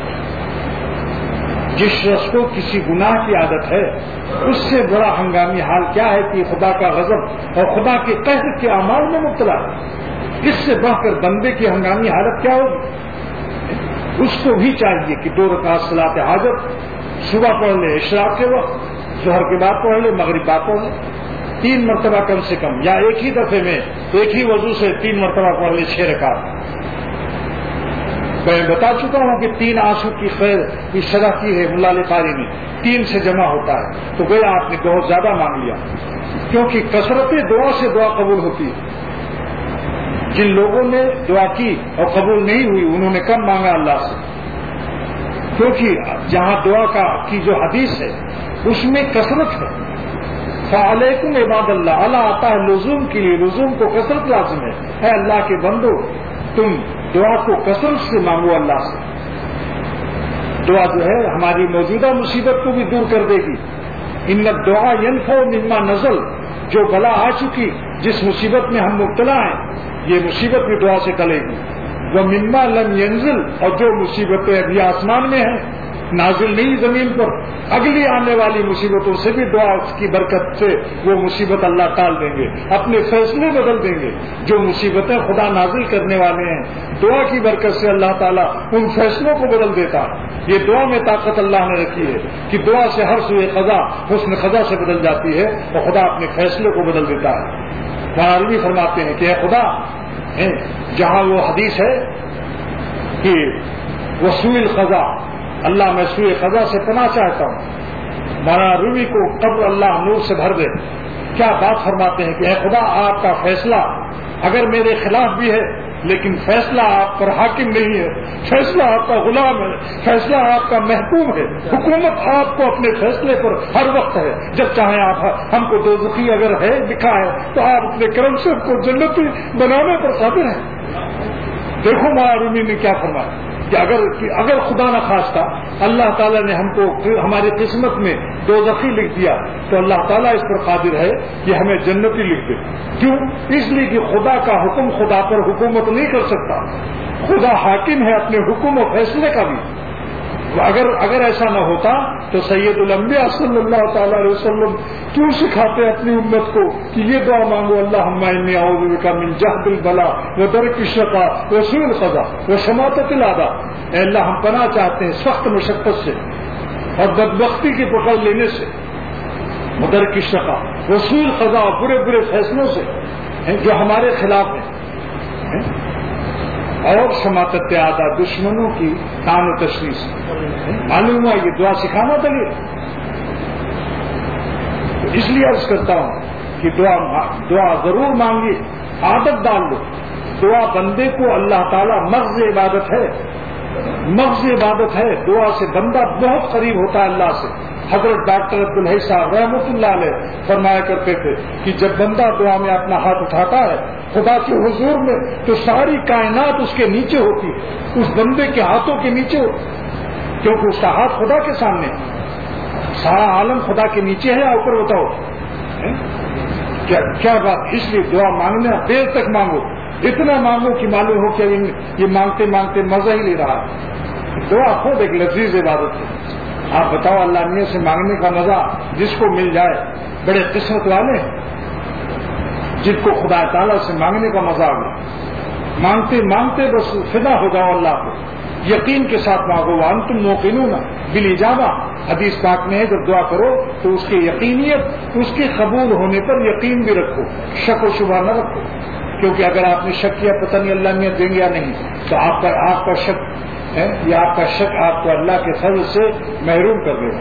جس شخص کو کسی گناہ کی عادت ہے اس سے بڑا ہنگامی حال کیا ہے کہ خدا کا غضب اور خدا کے قہر کے اعمال میں مبتلا ہے۔ اس سے بڑھ کر بندے کی ہنگامی حالت کیا ہوگی؟ اس کو بھی چاہیے کہ 2 رکعت صلاۃ حاجت صبح پڑھ لے، اشراق کے وقت، ظہر کے بعد پڑھ لے، مغرب بعد پڑھ لے، 3 مرتبہ کم سے کم، یا ایک ہی دفعے میں ایک ہی وضو سے 3 مرتبہ پڑھ لے 6 رکعت۔ میں بتا چکا ہوں کہ 3 آنسو کی خیر کی شرح کی ہے ملا علی قاری نے، 3 سے جمع ہوتا ہے، تو گویا آپ نے بہت زیادہ مانگ لیا، کیونکہ کثرت دعا سے دعا قبول ہوتی ہے۔ جن لوگوں نے دعا کی اور قبول نہیں ہوئی انہوں نے کم مانگا اللہ سے، کیونکہ جہاں دعا کی جو حدیث ہے اس میں کثرت ہے۔ فعلیکم عباد اللہ، اللہ آتا ہے لزوم کے لیے، لزوم کو کثرت لازم ہے۔ اے اللہ کے بندو تم دعا کو کثرت سے مانگو اللہ سے۔ دعا جو ہے ہماری موجودہ مصیبت کو بھی دور کر دے گی۔ ان الدعاء ينفع مما نزل، جو بلا آ چکی، جس مصیبت میں ہم مبتلا ہیں یہ مصیبت بھی دعا سے ٹلے گی۔ وہ مما لم ينزل، اور جو مصیبتیں ابھی آسمان میں ہیں نازل نہیں زمین پر، اگلی آنے والی مصیبتوں سے بھی دعا کی برکت سے وہ مصیبت اللہ ٹال دیں گے، اپنے فیصلے بدل دیں گے۔ جو مصیبتیں خدا نازل کرنے والے ہیں دعا کی برکت سے اللہ تعالیٰ ان فیصلوں کو بدل دیتا۔ یہ دعا میں طاقت اللہ نے رکھی ہے کہ دعا سے ہر سوئے قضا حسن قضا سے بدل جاتی ہے اور خدا اپنے فیصلے کو بدل دیتا ہے۔ فارغی فرماتے ہیں کہ اے خدا، جہاں وہ حدیث ہے کہ وسوء القضا، اللہ میں سوئے قضا سے پناہ چاہتا ہوں، مولانا رومی کو قبر اللہ نور سے بھر دے۔ کیا بات فرماتے ہیں کہ اے خدا آپ کا فیصلہ اگر میرے خلاف بھی ہے لیکن فیصلہ آپ پر حاکم نہیں ہے، فیصلہ آپ کا غلام ہے، فیصلہ آپ کا محکوم ہے، حکومت آپ کو اپنے فیصلے پر ہر وقت ہے۔ جب چاہیں آپ ہم کو دوزخی اگر ہے لکھا ہے تو آپ اپنے کرم سے کو جنتی بنانے پر قادر ہیں۔ دیکھو مولانا رومی نے کیا فرمایا کہ اگر خدا نہ خواستہ اللہ تعالیٰ نے ہم کو ہماری قسمت میں دوزخی لکھ دیا تو اللہ تعالیٰ اس پر قادر ہے کہ ہمیں جنتی لکھ دے۔ کیوں؟ اس لیے کہ خدا کا حکم خدا پر حکومت نہیں کر سکتا۔ خدا حاکم ہے اپنے حکم و فیصلے کا بھی. اگر ایسا نہ ہوتا تو سید الانبیاء صلی اللہ تعالی علیہ وسلم کیوں سکھاتے اپنی امت کو کہ یہ دعا مانگو اللہم انی اعوذ بک من جہد البلاء ودرک الشقاء وسوء القضاء وشماتۃ الاعداء. اے اللہ ہم پناہ چاہتے ہیں سخت مشقت سے اور بدبختی کی پکڑ لینے سے، ودرک الشقاء وسوء القضاء، برے برے فیصلوں سے جو ہمارے خلاف ہیں، اور شماتت اعداء، دشمنوں کی طعن و تشنیع سے. معلوم ہوا یہ دعا سکھانا تھا. تو اس لیے عرض کرتا ہوں کہ دعا ضرور مانگیے، عادت ڈال لو. دعا بندے کو اللہ تعالیٰ مغز عبادت ہے، مغز عبادت ہے. دعا سے بندہ بہت قریب ہوتا ہے اللہ سے. حضرت ڈاکٹر عبدالحی صاحب رحمۃ اللہ علیہ فرمایا کرتے تھے کہ جب بندہ دعا میں اپنا ہاتھ اٹھاتا ہے خدا کے حضور میں تو ساری کائنات اس کے نیچے ہوتی ہے، اس بندے کے ہاتھوں کے نیچے ہوتی ہے، کیونکہ اس کا ہاتھ خدا کے سامنے ہے. سارا عالم خدا کے نیچے ہے یا اوپر ہوتا ہو؟ کیا بات. اس لیے دعا مانگنا دیر تک مانگو، اتنا مانگو کہ معلوم ہو کہ یہ مانگتے مانگتے مزہ ہی لے رہا ہے. دعا خود ایک لذیذ عبادت ہے. آپ بتاؤ اللہ میاں سے مانگنے کا مزہ جس کو مل جائے بڑے قسمت والے ہیں جن کو خدا تعالیٰ سے مانگنے کا مزہ آ گیا. مانگتے مانگتے بس فدا ہو جاؤ اللہ کو، یقین کے ساتھ مانگو. وانتم موقنون بالاجابہ، حدیث پاک میں ہے جب دعا کرو تو اس کی یقینیت، اس کے قبول ہونے پر یقین بھی رکھو، شک و شبہ نہ رکھو. کیونکہ اگر آپ نے شک کیا پتہ نہیں اللہ میاں دیں گے یا نہیں تو آپ کا شک ہے یا آپ کا شک آپ کو اللہ کے فضل سے محروم کر دے گا.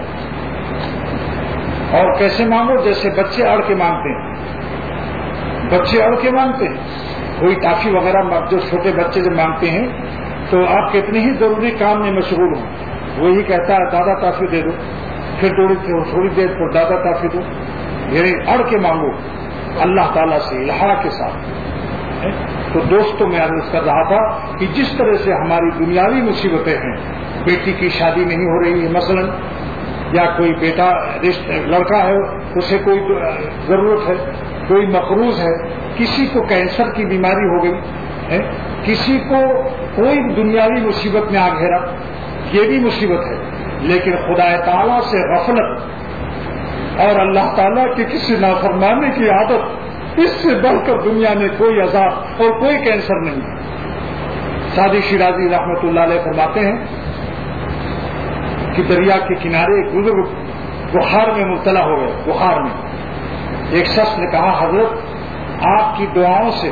اور کیسے مانگو؟ جیسے بچے اڑ کے مانگتے ہیں. بچے اڑ کے مانگتے ہیں، کوئی ٹافی وغیرہ جو چھوٹے بچے جب مانگتے ہیں تو آپ کتنے ہی ضروری کام میں مشغول ہوں، وہی کہتا ہے دادا ٹافی دے دو، پھر تھوڑی دیر پر دادا ٹافی دو. یعنی اڑ کے مانگو اللہ تعالیٰ سے الہا کے ساتھ. تو دوستوں میں عرض کر رہا تھا کہ جس طرح سے ہماری دنیاوی مصیبتیں ہیں، بیٹی کی شادی نہیں ہو رہی ہے مثلا، یا کوئی بیٹا لڑکا ہے اسے کوئی ضرورت ہے، کوئی مقروض ہے، کسی کو کینسر کی بیماری ہو گئی ہے، کسی کو کوئی دنیاوی مصیبت میں آ گھیرا، یہ بھی مصیبت ہے. لیکن خدا تعالیٰ سے غفلت اور اللہ تعالیٰ کی کسی نافرمانی کی عادت، اس سے بڑھ کر دنیا میں کوئی عذاب اور کوئی کینسر نہیں. سعدی شیرازی رحمۃ اللہ علیہ فرماتے ہیں کہ دریا کے کنارے ایک بزرگ بخار میں مبتلا ہو گئے. بخار میں ایک شخص نے کہا حضرت آپ کی دعاؤں سے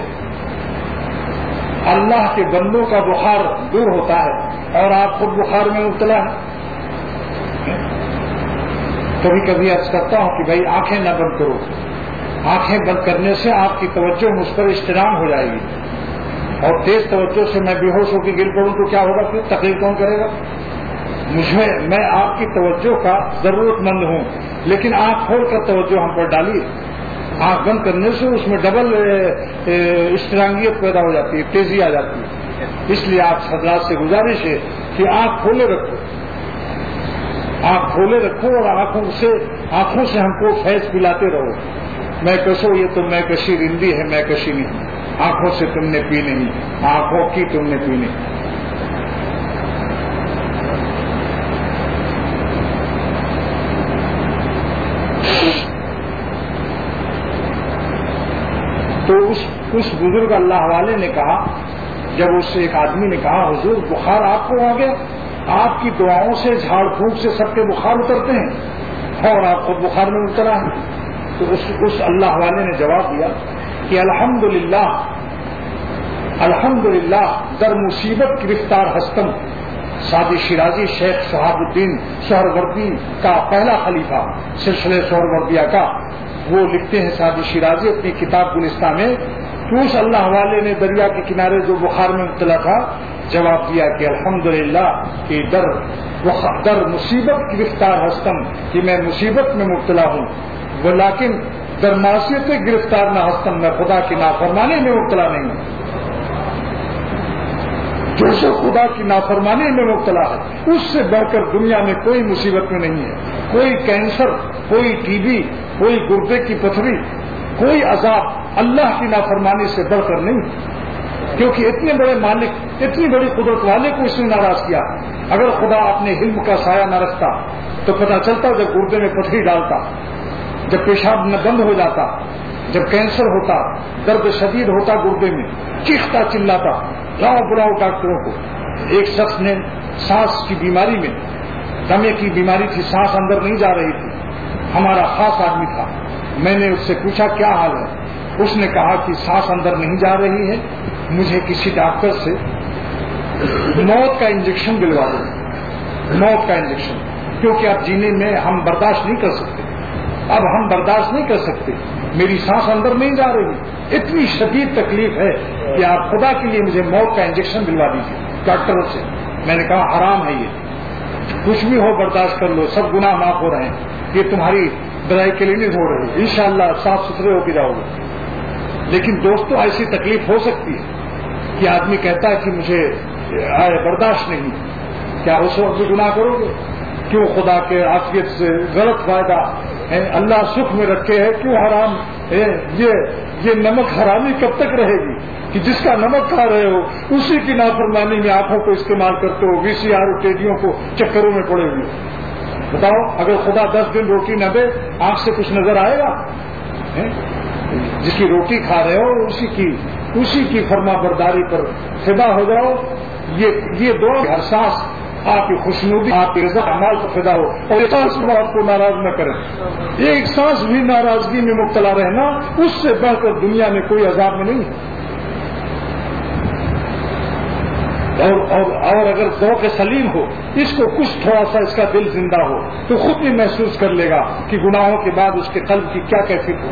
اللہ کے بندوں کا بخار دور ہوتا ہے اور آپ خود بخار میں مبتلا ہیں. کبھی کبھی عرض کرتا ہوں کہ بھائی آنکھیں نہ بند کرو، آنکھیں بند کرنے سے آپ کی توجہ مجھ پر استرام ہو جائے گی، اور تیز توجہ سے میں بے ہوش ہو کے گر پڑوں تو کیا ہوگا؟ پھر تقریر کون کرے گا؟ میں آپ کی توجہ کا ضرورت مند ہوں، لیکن آنکھ کھول کر توجہ ہم پر ڈالیے. آنکھ بند کرنے سے اس میں ڈبل اسٹرانگیت پیدا ہو جاتی ہے، تیزی آ جاتی ہے. اس لیے آپ حضرات سے گزارش ہے کہ آنکھ کھولے رکھو، آنکھ کھولے رکھو اور آنکھوں سے ہم کو فیض پلاتے رہو. میں کشو یہ تو میں کشی رندی ہے، میں کشی نہیں. آنکھوں سے تم نے پی نہیں، آنکھوں کی تم نے پی نہیں. تو اس بزرگ اللہ والے نے کہا، جب اس سے ایک آدمی نے کہا حضور بخار آپ کو آ گیا، آپ کی دعاؤں سے جھاڑ پھونک سے سب کے بخار اترتے ہیں اور آپ خود بخار میں اترا ہے. تو اس اللہ والے نے جواب دیا کہ الحمدللہ در مصیبت گرفتار ہستم. سعدی شیرازی شیخ شہاب الدین سہروردی کا پہلا خلیفہ سلسلہ سہروردیہ کا، وہ لکھتے ہیں سعدی شیرازی اپنی کتاب گلستان میں کہ اس اللہ والے نے دریا کے کنارے جو بخار میں مبتلا تھا جواب دیا کہ الحمدللہ کہ در مصیبت گرفتار ہستم، کہ میں مصیبت میں مبتلا ہوں، لیکن در معصیت گرفتار نہ ہستم، میں خدا کی نافرمانی میں مبتلا نہیں ہوں. جو شخص خدا کی نافرمانی میں مبتلا ہے اس سے بڑھ کر دنیا میں کوئی مصیبت میں نہیں ہے. کوئی کینسر، کوئی ٹی بی، کوئی گردے کی پتھری، کوئی عذاب اللہ کی نافرمانی سے بڑھ کر نہیں. کیونکہ اتنے بڑے مالک، اتنی بڑی قدرت والے کو اس نے ناراض کیا. اگر خدا اپنے علم کا سایہ نہ رکھتا تو پتہ چلتا جب گردے میں پتھری ڈالتا، جب پیشاب نہ بند ہو جاتا، جب کینسر ہوتا، درد شدید ہوتا گردے میں، چیختا چلاتا، بلاؤ ڈاکٹروں کو. ایک شخص نے سانس کی بیماری میں، دمے کی بیماری تھی، سانس اندر نہیں جا رہی تھی، ہمارا خاص آدمی تھا. میں نے اس سے پوچھا کیا حال ہے؟ اس نے کہا کہ سانس اندر نہیں جا رہی ہے، مجھے کسی ڈاکٹر سے موت کا انجیکشن دلوا دو، موت کا انجیکشن، کیونکہ اب جینے میں ہم برداشت نہیں کر سکتے، اب ہم برداشت نہیں کر سکتے، میری سانس اندر نہیں جا رہی، اتنی شدید تکلیف ہے کہ آپ خدا کے لیے مجھے موت کا انجیکشن دلوا دیجیے ڈاکٹروں سے. میں نے کہا حرام ہے، یہ کچھ بھی ہو برداشت کر لو، سب گناہ معاف ہو رہے ہیں، یہ تمہاری برائی کے لیے نہیں ہو رہی، انشاءاللہ صاف ستھرے ہو کے جاؤ گے. لیکن دوستو ایسی تکلیف ہو سکتی ہے کہ آدمی کہتا ہے کہ مجھے برداشت نہیں، کیا اس وقت بھی گناہ کرو گے؟ کیوں خدا کے عافیت سے غلط فائدہ ہے، اللہ سکھ میں رکھے ہے، کیوں حرام ہے؟ یہ نمک حرامی کب تک رہے گی کہ جس کا نمک کھا رہے ہو اسی کی نافرمانی میں آنکھوں کو استعمال کرتے ہو، VCR اور ٹیڈیوں کو چکروں میں پڑے ہوئے. بتاؤ اگر خدا 10 دن روٹی نہ دے آنکھ سے کچھ نظر آئے گا؟ جس کی روٹی کھا رہے ہو اسی کی فرما برداری پر فدا ہو جاؤ. یہ دعا ہر سانس آپ کی خوشنودی، آپ کی رضا اعمال پر فدا ہو، اور ایک سانس میں آپ کو ناراض نہ کریں. ایک سانس بھی ناراضگی میں مبتلا رہنا اس سے بڑھ کر دنیا میں کوئی عذاب میں نہیں ہے. اور اگر ذوق سلیم ہو، اس کو کچھ تھوڑا سا اس کا دل زندہ ہو تو خود بھی محسوس کر لے گا کہ گناہوں کے بعد اس کے قلب کی کیا کیفیت ہو.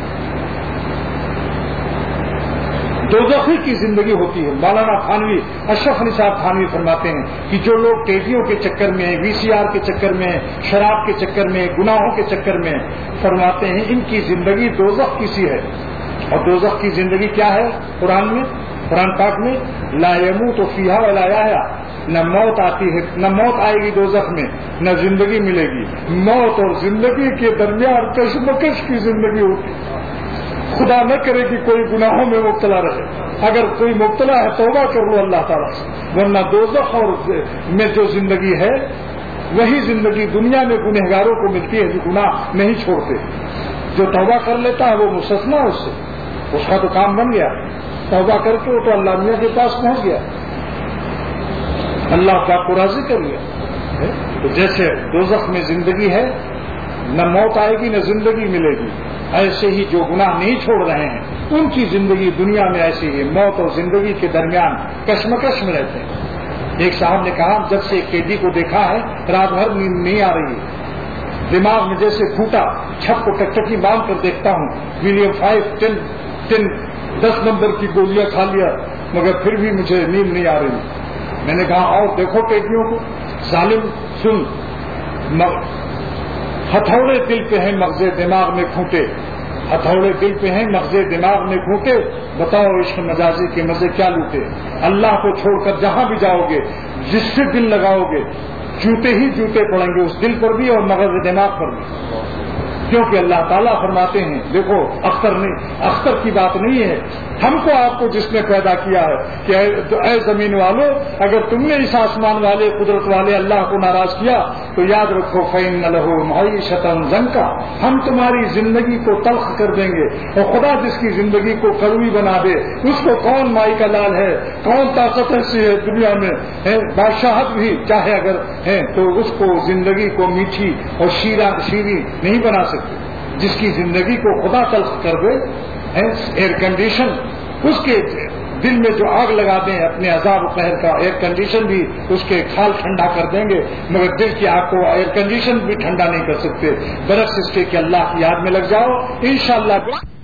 دوزخی کی زندگی ہوتی ہے. مولانا تھانوی، اشرف علی صاحب تھانوی فرماتے ہیں کہ جو لوگ ٹیڈیوں کے چکر میں، VCR کے چکر میں، شراب کے چکر میں، گناہوں کے چکر میں، فرماتے ہیں ان کی زندگی دوزخ کی سی ہے. اور دوزخ کی زندگی کیا ہے؟ قرآن پاک میں لا یموت فیہا ولا یحیا، نہ موت آتی ہے، نہ موت آئے گی دوزخ میں، نہ زندگی ملے گی. موت اور زندگی کے درمیان کشمکش کی زندگی ہوتی. خدا نہ کرے کہ کوئی گناہوں میں مبتلا رہے. اگر کوئی مبتلا ہے توبہ کر لو اللہ تعالیٰ سے، ورنہ دوزخ اور میں جو زندگی ہے وہی زندگی دنیا میں گنہگاروں کو ملتی ہے جو گناہ نہیں چھوڑتے. جو توبہ کر لیتا ہے وہ مستثنیٰ، اس کا تو کام بن گیا. توبہ کر کے وہ تو اللہ میاں کے پاس پہنچ گیا، اللہ پاک کو راضی کر لیا. تو جیسے دوزخ میں زندگی ہے، نہ موت آئے گی نہ زندگی ملے گی، ایسے ہی جو گناہ نہیں چھوڑ رہے ہیں ان کی زندگی دنیا میں ایسی ہے، موت اور زندگی کے درمیان کشمکش میں رہتے ہیں. ایک صاحب نے کہا جب سے ایک قیدی کو دیکھا ہے رات بھر نیند نہیں آ رہی ہے، دماغ میں جیسے پھوٹا چھپ کو ٹکٹکی باندھ کر دیکھتا ہوں، ویلیم 5 10 نمبر کی گولیاں کھا لیا مگر پھر بھی مجھے نیند نہیں آ رہی. میں نے کہا اور دیکھو قیدیوں کو، ظالم سن، ہتھوڑے دل پہ ہیں مغز دماغ میں کھوٹے، ہتھوڑے دل پہ ہیں مغز دماغ میں کھوٹے، بتاؤ عشق مجازی کے مزے کیا لوٹے. اللہ کو چھوڑ کر جہاں بھی جاؤ گے، جس سے دل لگاؤ گے جوتے ہی جوتے پڑیں گے اس دل پر بھی اور مغز دماغ پر بھی. کیونکہ اللہ تعالیٰ فرماتے ہیں، دیکھو اختر کی بات نہیں ہے، ہم کو آپ کو جس نے پیدا کیا ہے کہ اے زمین والو، اگر تم نے اس آسمان والے قدرت والے اللہ کو ناراض کیا تو یاد رکھو فَإِنَّ لَهُ مَعِيشَةً ضَنْكًا، ہم تمہاری زندگی کو تلخ کر دیں گے. اور خدا جس کی زندگی کو کڑوی بنا دے اس کو کون مائی کا لال ہے، کون طاقت ایسی ہے دنیا میں بادشاہت بھی چاہے اگر ہے تو اس کو زندگی کو میٹھی اور شیریں نہیں بنا سکتے. جس کی زندگی کو خدا تلخ کر دے، ایئر کنڈیشن اس کے دل میں جو آگ لگا دیں اپنے عذاب و قہر کا، ایئر کنڈیشن بھی اس کے کھال ٹھنڈا کر دیں گے مگر دل کی آگ کو ایئر کنڈیشن بھی ٹھنڈا نہیں کر سکتے. برعکس اس کے کہ اللہ کی یاد میں لگ جاؤ انشاءاللہ.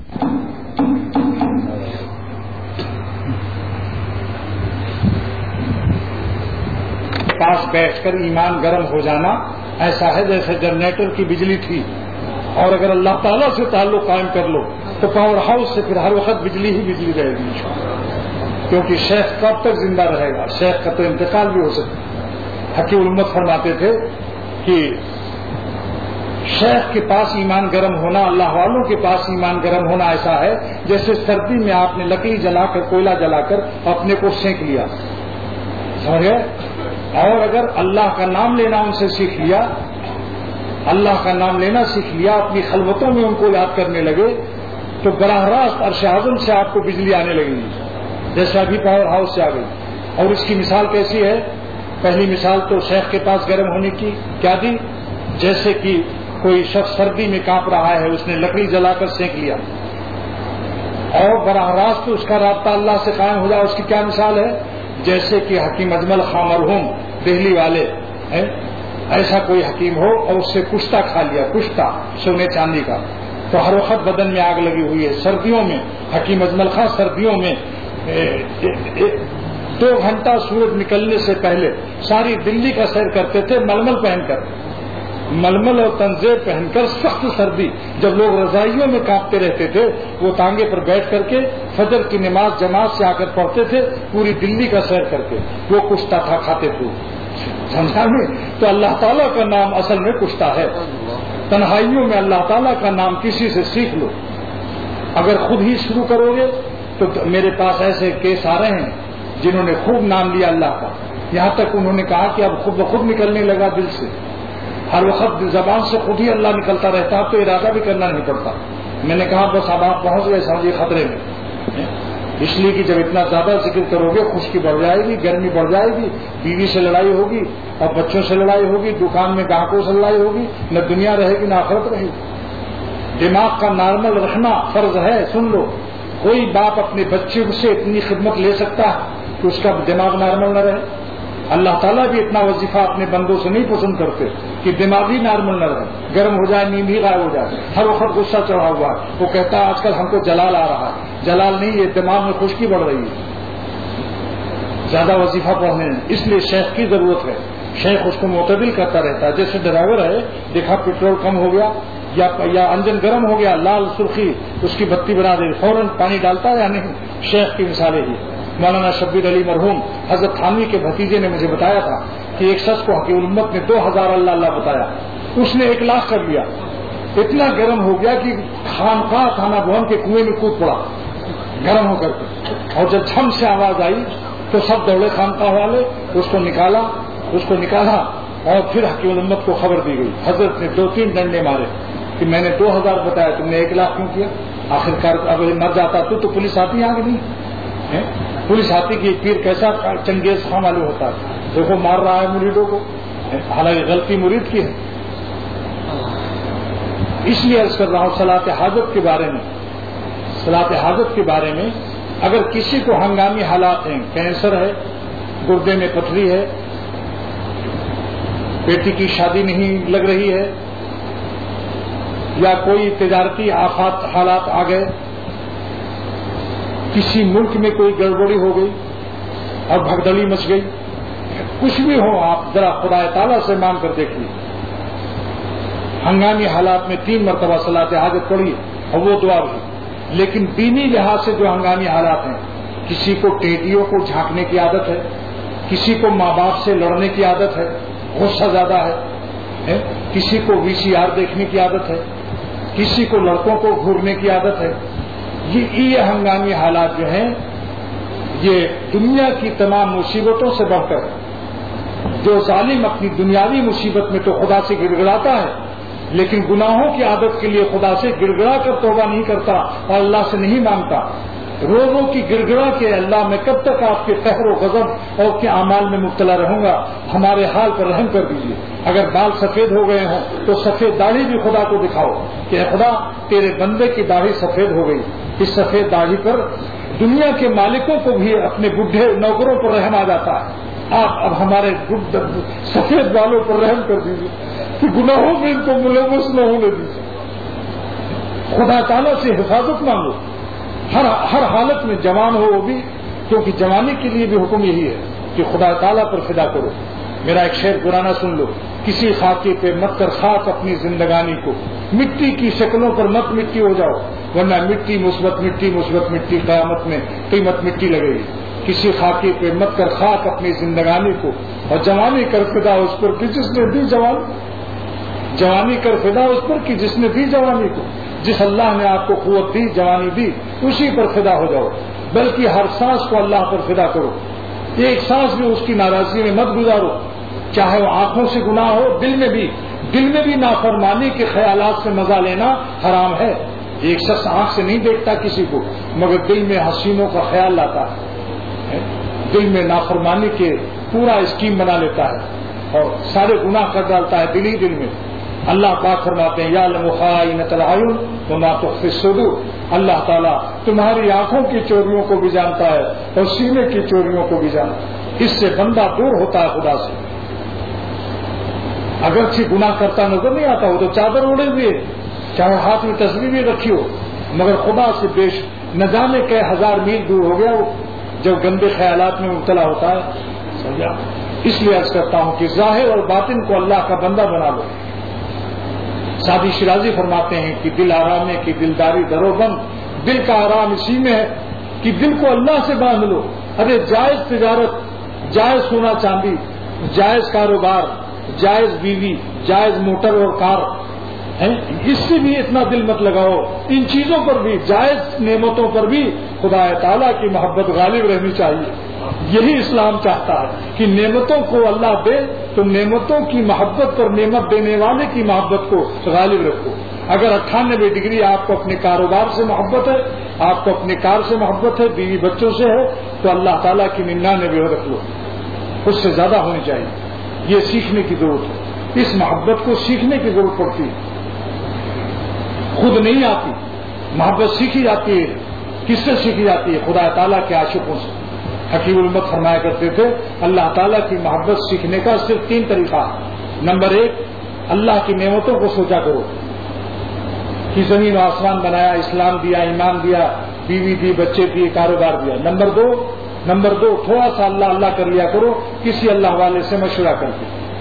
پاس بیٹھ کر ایمان گرم ہو جانا ایسا ہے جیسے جنریٹر کی بجلی تھی، اور اگر اللہ تعالیٰ سے تعلق قائم کر لو تو پاور ہاؤس سے پھر ہر وقت بجلی ہی بجلی رہے گی. کیونکہ شیخ کب تک زندہ رہے گا؟ شیخ کا تو انتقال بھی ہو سکتا ہے. حکیم الامت فرماتے تھے کہ شیخ کے پاس ایمان گرم ہونا، اللہ والوں کے پاس ایمان گرم ہونا ایسا ہے جیسے سردی میں آپ نے لکڑی جلا کر، کوئلہ جلا کر اپنے کو سینک لیا، سمجھ گئے؟ اور اگر اللہ کا نام لینا ان سے سیکھ لیا، اللہ کا نام لینا سیکھ لیا، اپنی خلوتوں میں ان کو یاد کرنے لگے، تو براہ راست عرش اعظم سے آپ کو بجلی آنے لگے گی، جیسے ابھی پاور ہاؤس سے آ گئی۔ اور اس کی مثال کیسی ہے؟ پہلی مثال تو شیخ کے پاس گرم ہونے کی کیا دی؟ جیسے کہ کوئی شخص سردی میں کانپ رہا ہے، اس نے لکڑی جلا کر سینک لیا، اور براہ راست اس کا رابطہ اللہ سے قائم ہو جائے، اس کی کیا مثال ہے؟ جیسے کہ حکیم اجمل خان مرحوم دہلی والے ہیں، ایسا کوئی حکیم ہو اور اس سے کشتہ کھا لیا، کشتہ سونے چاندی کا، تو ہر وقت بدن میں آگ لگی ہوئی ہے۔ سردیوں میں حکیم اجمل خان سردیوں میں 2 گھنٹہ سورج نکلنے سے پہلے ساری دلی کا سیر کرتے تھے، ململ پہن کر، ململ اور تنزیر پہن کر، سخت سردی، جب لوگ رضائیوں میں کانپتے رہتے تھے، وہ ٹانگے پر بیٹھ کر کے فجر کی نماز جماعت سے آ کر پڑھتے تھے، پوری دلی کا سیر کر کے، وہ کشتہ تھا، کھاتے تھے، سمجھا نہیں؟ تو اللہ تعالیٰ کا نام اصل میں کشتہ ہے۔ تنہائیوں میں اللہ تعالیٰ کا نام کسی سے سیکھ لو، اگر خود ہی شروع کرو گے تو میرے پاس ایسے کیس آ رہے ہیں جنہوں نے خوب نام لیا اللہ کا، یہاں تک انہوں نے کہا کہ اب خود بخود نکلنے لگا دل سے، ہر وقت زبان سے خود ہی اللہ نکلتا رہتا، اب تو ارادہ بھی کرنا نہیں پڑتا۔ میں نے کہا بس اب آپ پہنچ گئے سمجھے خطرے میں، اس لیے کہ جب اتنا زیادہ ذکر کرو گے خشکی بڑھ جائے گی، گرمی بڑھ جائے گی، بیوی سے لڑائی ہوگی اور بچوں سے لڑائی ہوگی، دکان میں گاہکوں سے لڑائی ہوگی، نہ دنیا رہے گی نہ آخرت رہے گی۔ دماغ کا نارمل رکھنا فرض ہے۔ سن لو، کوئی باپ اپنے بچے سے اتنی خدمت لے سکتا ہے کہ اس کا دماغ نارمل نہ رہے؟ اللہ تعالیٰ بھی اتنا وظیفہ اپنے بندوں سے نہیں پسند کرتے کہ دماغ ہی نارمل نہ رہے، گرم ہو جائے، نیند ہی غائب ہو جائے، ہر وقت غصہ چڑھا ہوا ہے۔ وہ کہتا ہے آج کل ہم کو جلال آ رہا ہے، جلال نہیں، یہ دماغ میں خشکی بڑھ رہی ہے زیادہ وظیفہ پڑھنے میں، اس لیے شیخ کی ضرورت ہے۔ شیخ اس کو معتدل کرتا رہتا ہے، جیسے ڈرائیور ہے، دیکھا پیٹرول کم ہو گیا یا انجن گرم ہو گیا، لال سرخی اس کی بتی بنا دے، فوراً پانی ڈالتا ہے یا نہیں؟ شیخ کی مثالیں ہی۔ مولانا شبیر علی مرحوم حضرت تھانوی کے بھتیجے نے مجھے بتایا تھا کہ ایک شخص کو حکیم الامت نے 2000 اللہ اللہ بتایا، اس نے 1 لاکھ کر لیا، اتنا گرم ہو گیا کہ خانقاہ تھانہ بھون کے کنویں میں کود پڑا گرم ہو کر کے، اور جب جھم سے آواز آئی تو سب دوڑے خانقاہ والے، اس کو نکالا اور پھر حکیم الامت کو خبر دی گئی۔ حضرت نے 2-3 ڈنڈے مارے کہ میں نے 2000 بتایا، تم نے 1 لاکھ کیوں کیا؟ آخرکار اب مر جاتا تو پولیس آتی آگے نہیں، پولیس آتی کہ پیر کیسا چنگیز خان معلوم ہوتا ہے، دیکھو مار رہا ہے مریدوں کو، حالانکہ غلطی مرید کی ہے۔ اس لیے عرض کر رہا ہوں صلاۃ حاجت کے بارے میں اگر کسی کو ہنگامی حالات ہیں، کینسر ہے، گردے میں پتھری ہے، بیٹی کی شادی نہیں لگ رہی ہے، یا کوئی تجارتی آفات حالات آ گئے، کسی ملک میں کوئی گڑبڑی ہو گئی اور بھگدڑی مچ گئی، کچھ بھی ہو، آپ ذرا خدا تعالیٰ سے مانگ کر دیکھیے۔ ہنگامی حالات میں 3 مرتبہ صلاۃ حاجت پڑھی اور وہ دعا بھی۔ لیکن دینی لحاظ سے جو ہنگامی حالات ہیں، کسی کو ٹیڈیوں کو جھانکنے کی عادت ہے، کسی کو ماں باپ سے لڑنے کی عادت ہے، غصہ زیادہ ہے، کسی کو VCR دیکھنے کی عادت ہے، کسی کو لڑکوں کو گھورنے کی عادت ہے، یہ ہنگامی حالات جو ہیں یہ دنیا کی تمام مصیبتوں سے بڑھ کر، جو ظالم اپنی دنیاوی مصیبت میں تو خدا سے گڑ گڑاتا ہے، لیکن گناہوں کی عادت کے لیے خدا سے گڑ گڑا کر توبہ نہیں کرتا اور اللہ سے نہیں مانگتا، رو رو کی گڑ گڑا کے اللہ میں کب تک آپ کے قہر و غضب اور کے اعمال میں مبتلا رہوں گا، ہمارے حال پر رحم کر دیجیے۔ اگر بال سفید ہو گئے ہوں تو سفید داڑھی بھی خدا کو دکھاؤ کہ اے خدا تیرے بندے کی داڑھی سفید ہو گئی، اس سفید داڑھی پر دنیا کے مالکوں کو بھی اپنے بڈھے نوکروں پر رحم آ جاتا ہے، آپ اب ہمارے سفید بالوں پر رحم کر دیجیے کہ گناہوں میں ان کو ملوث نہ ہونے دیجیے۔ خدا تعالیٰ سے حفاظت مانگو ہر حالت میں، جوان ہو وہ بھی، کیونکہ جوانی کے لیے بھی حکم یہی ہے کہ خدا تعالیٰ پر فدا کرو۔ میرا ایک شعر پرانا سن لو، کسی خاکی پہ مت کر خاک اپنی زندگانی کو، مٹی کی شکلوں پر مت مٹی ہو جاؤ، ورنہ مٹی مثبت مٹی قیامت میں قیمت مٹی لگے گی۔ کسی خاکی پہ مت کر خاک اپنی زندگانی کو، اور جوانی کر فدا اس پر کہ جس نے دی جوانی کر فدا اس پر کہ جس نے دی جوانی کو. جس اللہ نے آپ کو قوت دی، جوانی دی، اسی پر فدا ہو جاؤ. بلکہ ہر سانس کو اللہ پر فدا کرو. ایک سانس بھی اس کی ناراضی میں مت گزارو، چاہے وہ آنکھوں سے گناہ ہو، دل میں بھی نافرمانی کے خیالات سے مزہ لینا حرام ہے. ایک شخص آنکھ سے نہیں دیکھتا کسی کو، مگر دل میں حسینوں کا خیال لاتا ہے، دل میں نافرمانی کے پورا اسکیم بنا لیتا ہے اور سارے گناہ کر ڈالتا ہے دل میں. اللہ پاک فرماتے ہیں یعلم خائنۃ الاعین وما تخفی الصدور. اللہ تعالیٰ تمہاری آنکھوں کی چوریوں کو بھی جانتا ہے اور سینے کی چوریوں کو بھی جانتا ہے. اس سے بندہ دور ہوتا ہے خدا سے. اگرچہ گناہ کرتا نظر نہیں آتا، وہ تو چادر اڑے ہوئے، چاہے ہاتھ میں تسبیح بھی رکھی ہو، مگر خدا سے بیش نہ جانے کئی ہزار میل دور ہو گیا وہ جب گندے خیالات میں مبتلا ہوتا ہے. سمجھا؟ اس لیے عرض کرتا ہوں کہ ظاہر اور باطن کو اللہ کا بندہ بنا لو. سادی شیرازی فرماتے ہیں کہ دل آرامے کی دلداری درو بند. دل کا آرام اسی میں ہے کہ دل کو اللہ سے باندھ لو. ارے جائز تجارت، جائز سونا چاندی، جائز کاروبار، جائز بیوی، جائز موٹر اور کار، اس سے بھی اتنا دل مت لگاؤ. ان چیزوں پر بھی، جائز نعمتوں پر بھی خدا تعالیٰ کی محبت غالب رہنی چاہیے. یہی اسلام چاہتا ہے کہ نعمتوں کو اللہ دے تو نعمتوں کی محبت پر نعمت دینے والے کی محبت کو غالب رکھو. اگر 98 ڈگری آپ کو اپنے کاروبار سے محبت ہے، آپ کو اپنے کار سے محبت ہے، بیوی بچوں سے ہے، تو اللہ تعالیٰ کی 99 رکھ لو. اس سے زیادہ ہونی چاہیے. یہ سیکھنے کی ضرورت ہے. اس محبت کو سیکھنے کی ضرورت پڑتی ہے. خود نہیں آتی محبت. سیکھی جاتی ہے. کس سے سیکھی جاتی ہے؟ خدا تعالیٰ کے عاشقوں سے. حکیم الامت فرمایا کرتے تھے اللہ تعالیٰ کی محبت سیکھنے کا صرف 3 طریقہ. نمبر 1، اللہ کی نعمتوں کو سوچا کرو کہ زمین و آسمان بنایا، اسلام دیا، ایمان دیا، بیوی دی، بچے دیے، کاروبار دیا. نمبر دو تھوڑا سا اللہ کر لیا کرو کسی اللہ والے سے مشورہ کر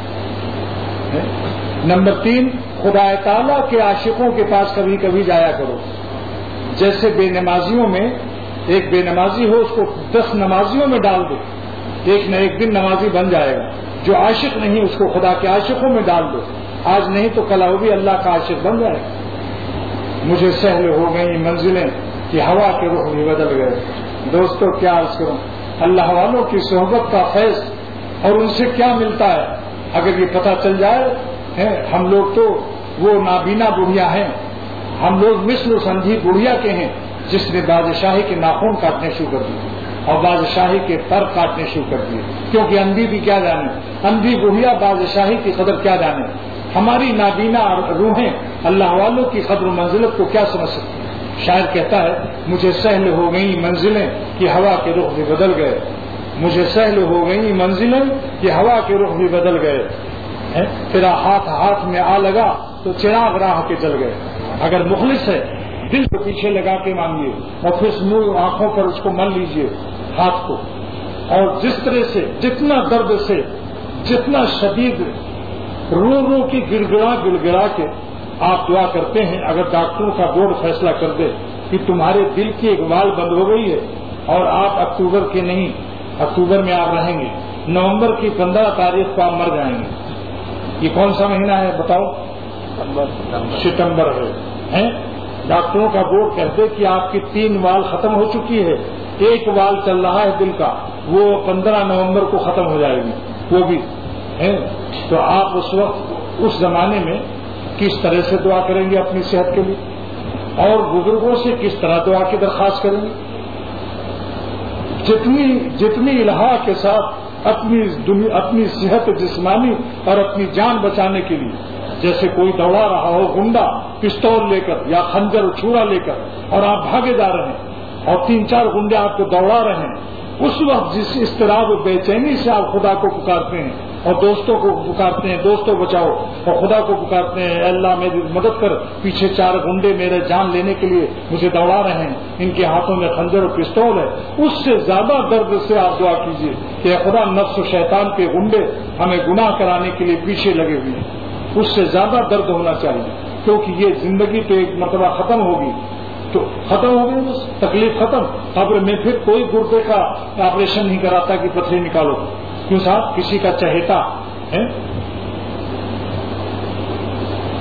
کے. نمبر 3، خدا تعالیٰ کے عاشقوں کے پاس کبھی کبھی جایا کرو. جیسے بے نمازیوں میں ایک بے نمازی ہو، اس کو 10 نمازیوں میں ڈال دو، ایک نہ ایک دن نمازی بن جائے گا. جو عاشق نہیں اس کو خدا کے عاشقوں میں ڈال دو. آج نہیں تو کل وہ بھی اللہ کا عاشق بن جائے گا. مجھے سہل ہو گئی منزلیں کہ ہوا کے رخ بھی بدل گئے. دوستو کیا عرض کروں، اللہ والوں کی صحبت کا فیض اور ان سے کیا ملتا ہے اگر یہ پتہ چل جائے. ہم لوگ تو وہ نابینا بڑھیا ہیں، ہم لوگ مثل و سنجھی بڑھیا کے ہیں جس نے بادشاہی کے ناخن کاٹنے شروع کر دیے اور بادشاہی کے پر کاٹنے شروع کر دیے. کیونکہ اندھی بھی کیا جانے، اندھی بڑھیا بادشاہی کی قدر کیا جانے. ہماری نابینا روحیں اللہ والوں کی قدر و منزلت کو کیا سمجھ سکتی. شاعر کہتا ہے مجھے سہل ہو گئی منزلیں کہ ہوا کے رخ بھی بدل گئے. مجھے سہل ہو گئی منزلیں کہ ہوا کے رخ بھی بدل گئے. تیرا ہاتھ میں آ لگا تو چراغ راہ کے جل گئے. اگر مخلص ہے دل کو پیچھے لگا کے مانگیے اور پھر منہ آنکھوں پر اس کو مل لیجیے ہاتھ کو. اور جس طرح سے جتنا درد سے، جتنا شدید رو کی گڑگڑا کے آپ دعا کرتے ہیں، اگر ڈاکٹروں کا بورڈ فیصلہ کر دے کہ تمہارے دل کی ایک وال بند ہو گئی ہے اور آپ اکتوبر کے نہیں، اکتوبر میں آپ رہیں گے، نومبر کی 15 تاریخ کو آپ مر جائیں گے. یہ کون سا مہینہ ہے بتاؤ؟ ستمبر ہے. ڈاکٹروں کا بورڈ کہتے کہ آپ کی 3 وال ختم ہو چکی ہے، 1 وال چل رہا ہے دل کا، وہ 15 نومبر کو ختم ہو جائے گی وہ بھی ہے. تو آپ اس وقت اس زمانے میں کس طرح سے دعا کریں گے اپنی صحت کے لیے اور بزرگوں سے کس طرح دعا کی درخواست کریں گے. جتنی الہا کے ساتھ اپنی صحت جسمانی اور اپنی جان بچانے کے لیے، جیسے کوئی دوڑا رہا ہو گنڈا پستول لے کر یا خنجر چھڑا لے کر اور آپ بھاگے جا رہے ہیں اور 3-4 گنڈے آپ کو دوڑا رہے ہیں، اس وقت جس اضطراب و بے چینی سے آپ خدا کو پکارتے ہیں اور دوستوں کو پکارتے ہیں دوستوں بچاؤ، اور خدا کو پکارتے ہیں اے اللہ میری مدد کر، پیچھے 4 گنڈے میرے جان لینے کے لیے مجھے دوڑا رہے ہیں، ان کے ہاتھوں میں خنجر و پستول ہے. اس سے زیادہ درد سے آپ دعا کیجیے کہ خدا نفس و شیطان کے گنڈے ہمیں گناہ کرانے کے لیے پیچھے لگے ہوئے ہیں. اس سے زیادہ درد ہونا چاہیے، کیونکہ یہ زندگی تو ایک مرتبہ ختم ہوگی، تو ختم ہو گئی بس، تکلیف ختم. قبر میں پھر کوئی گردے کا آپریشن نہیں کراتا کہ پتھری نکالو. کیوں صاحب؟ کسی کا چہیتا ہے.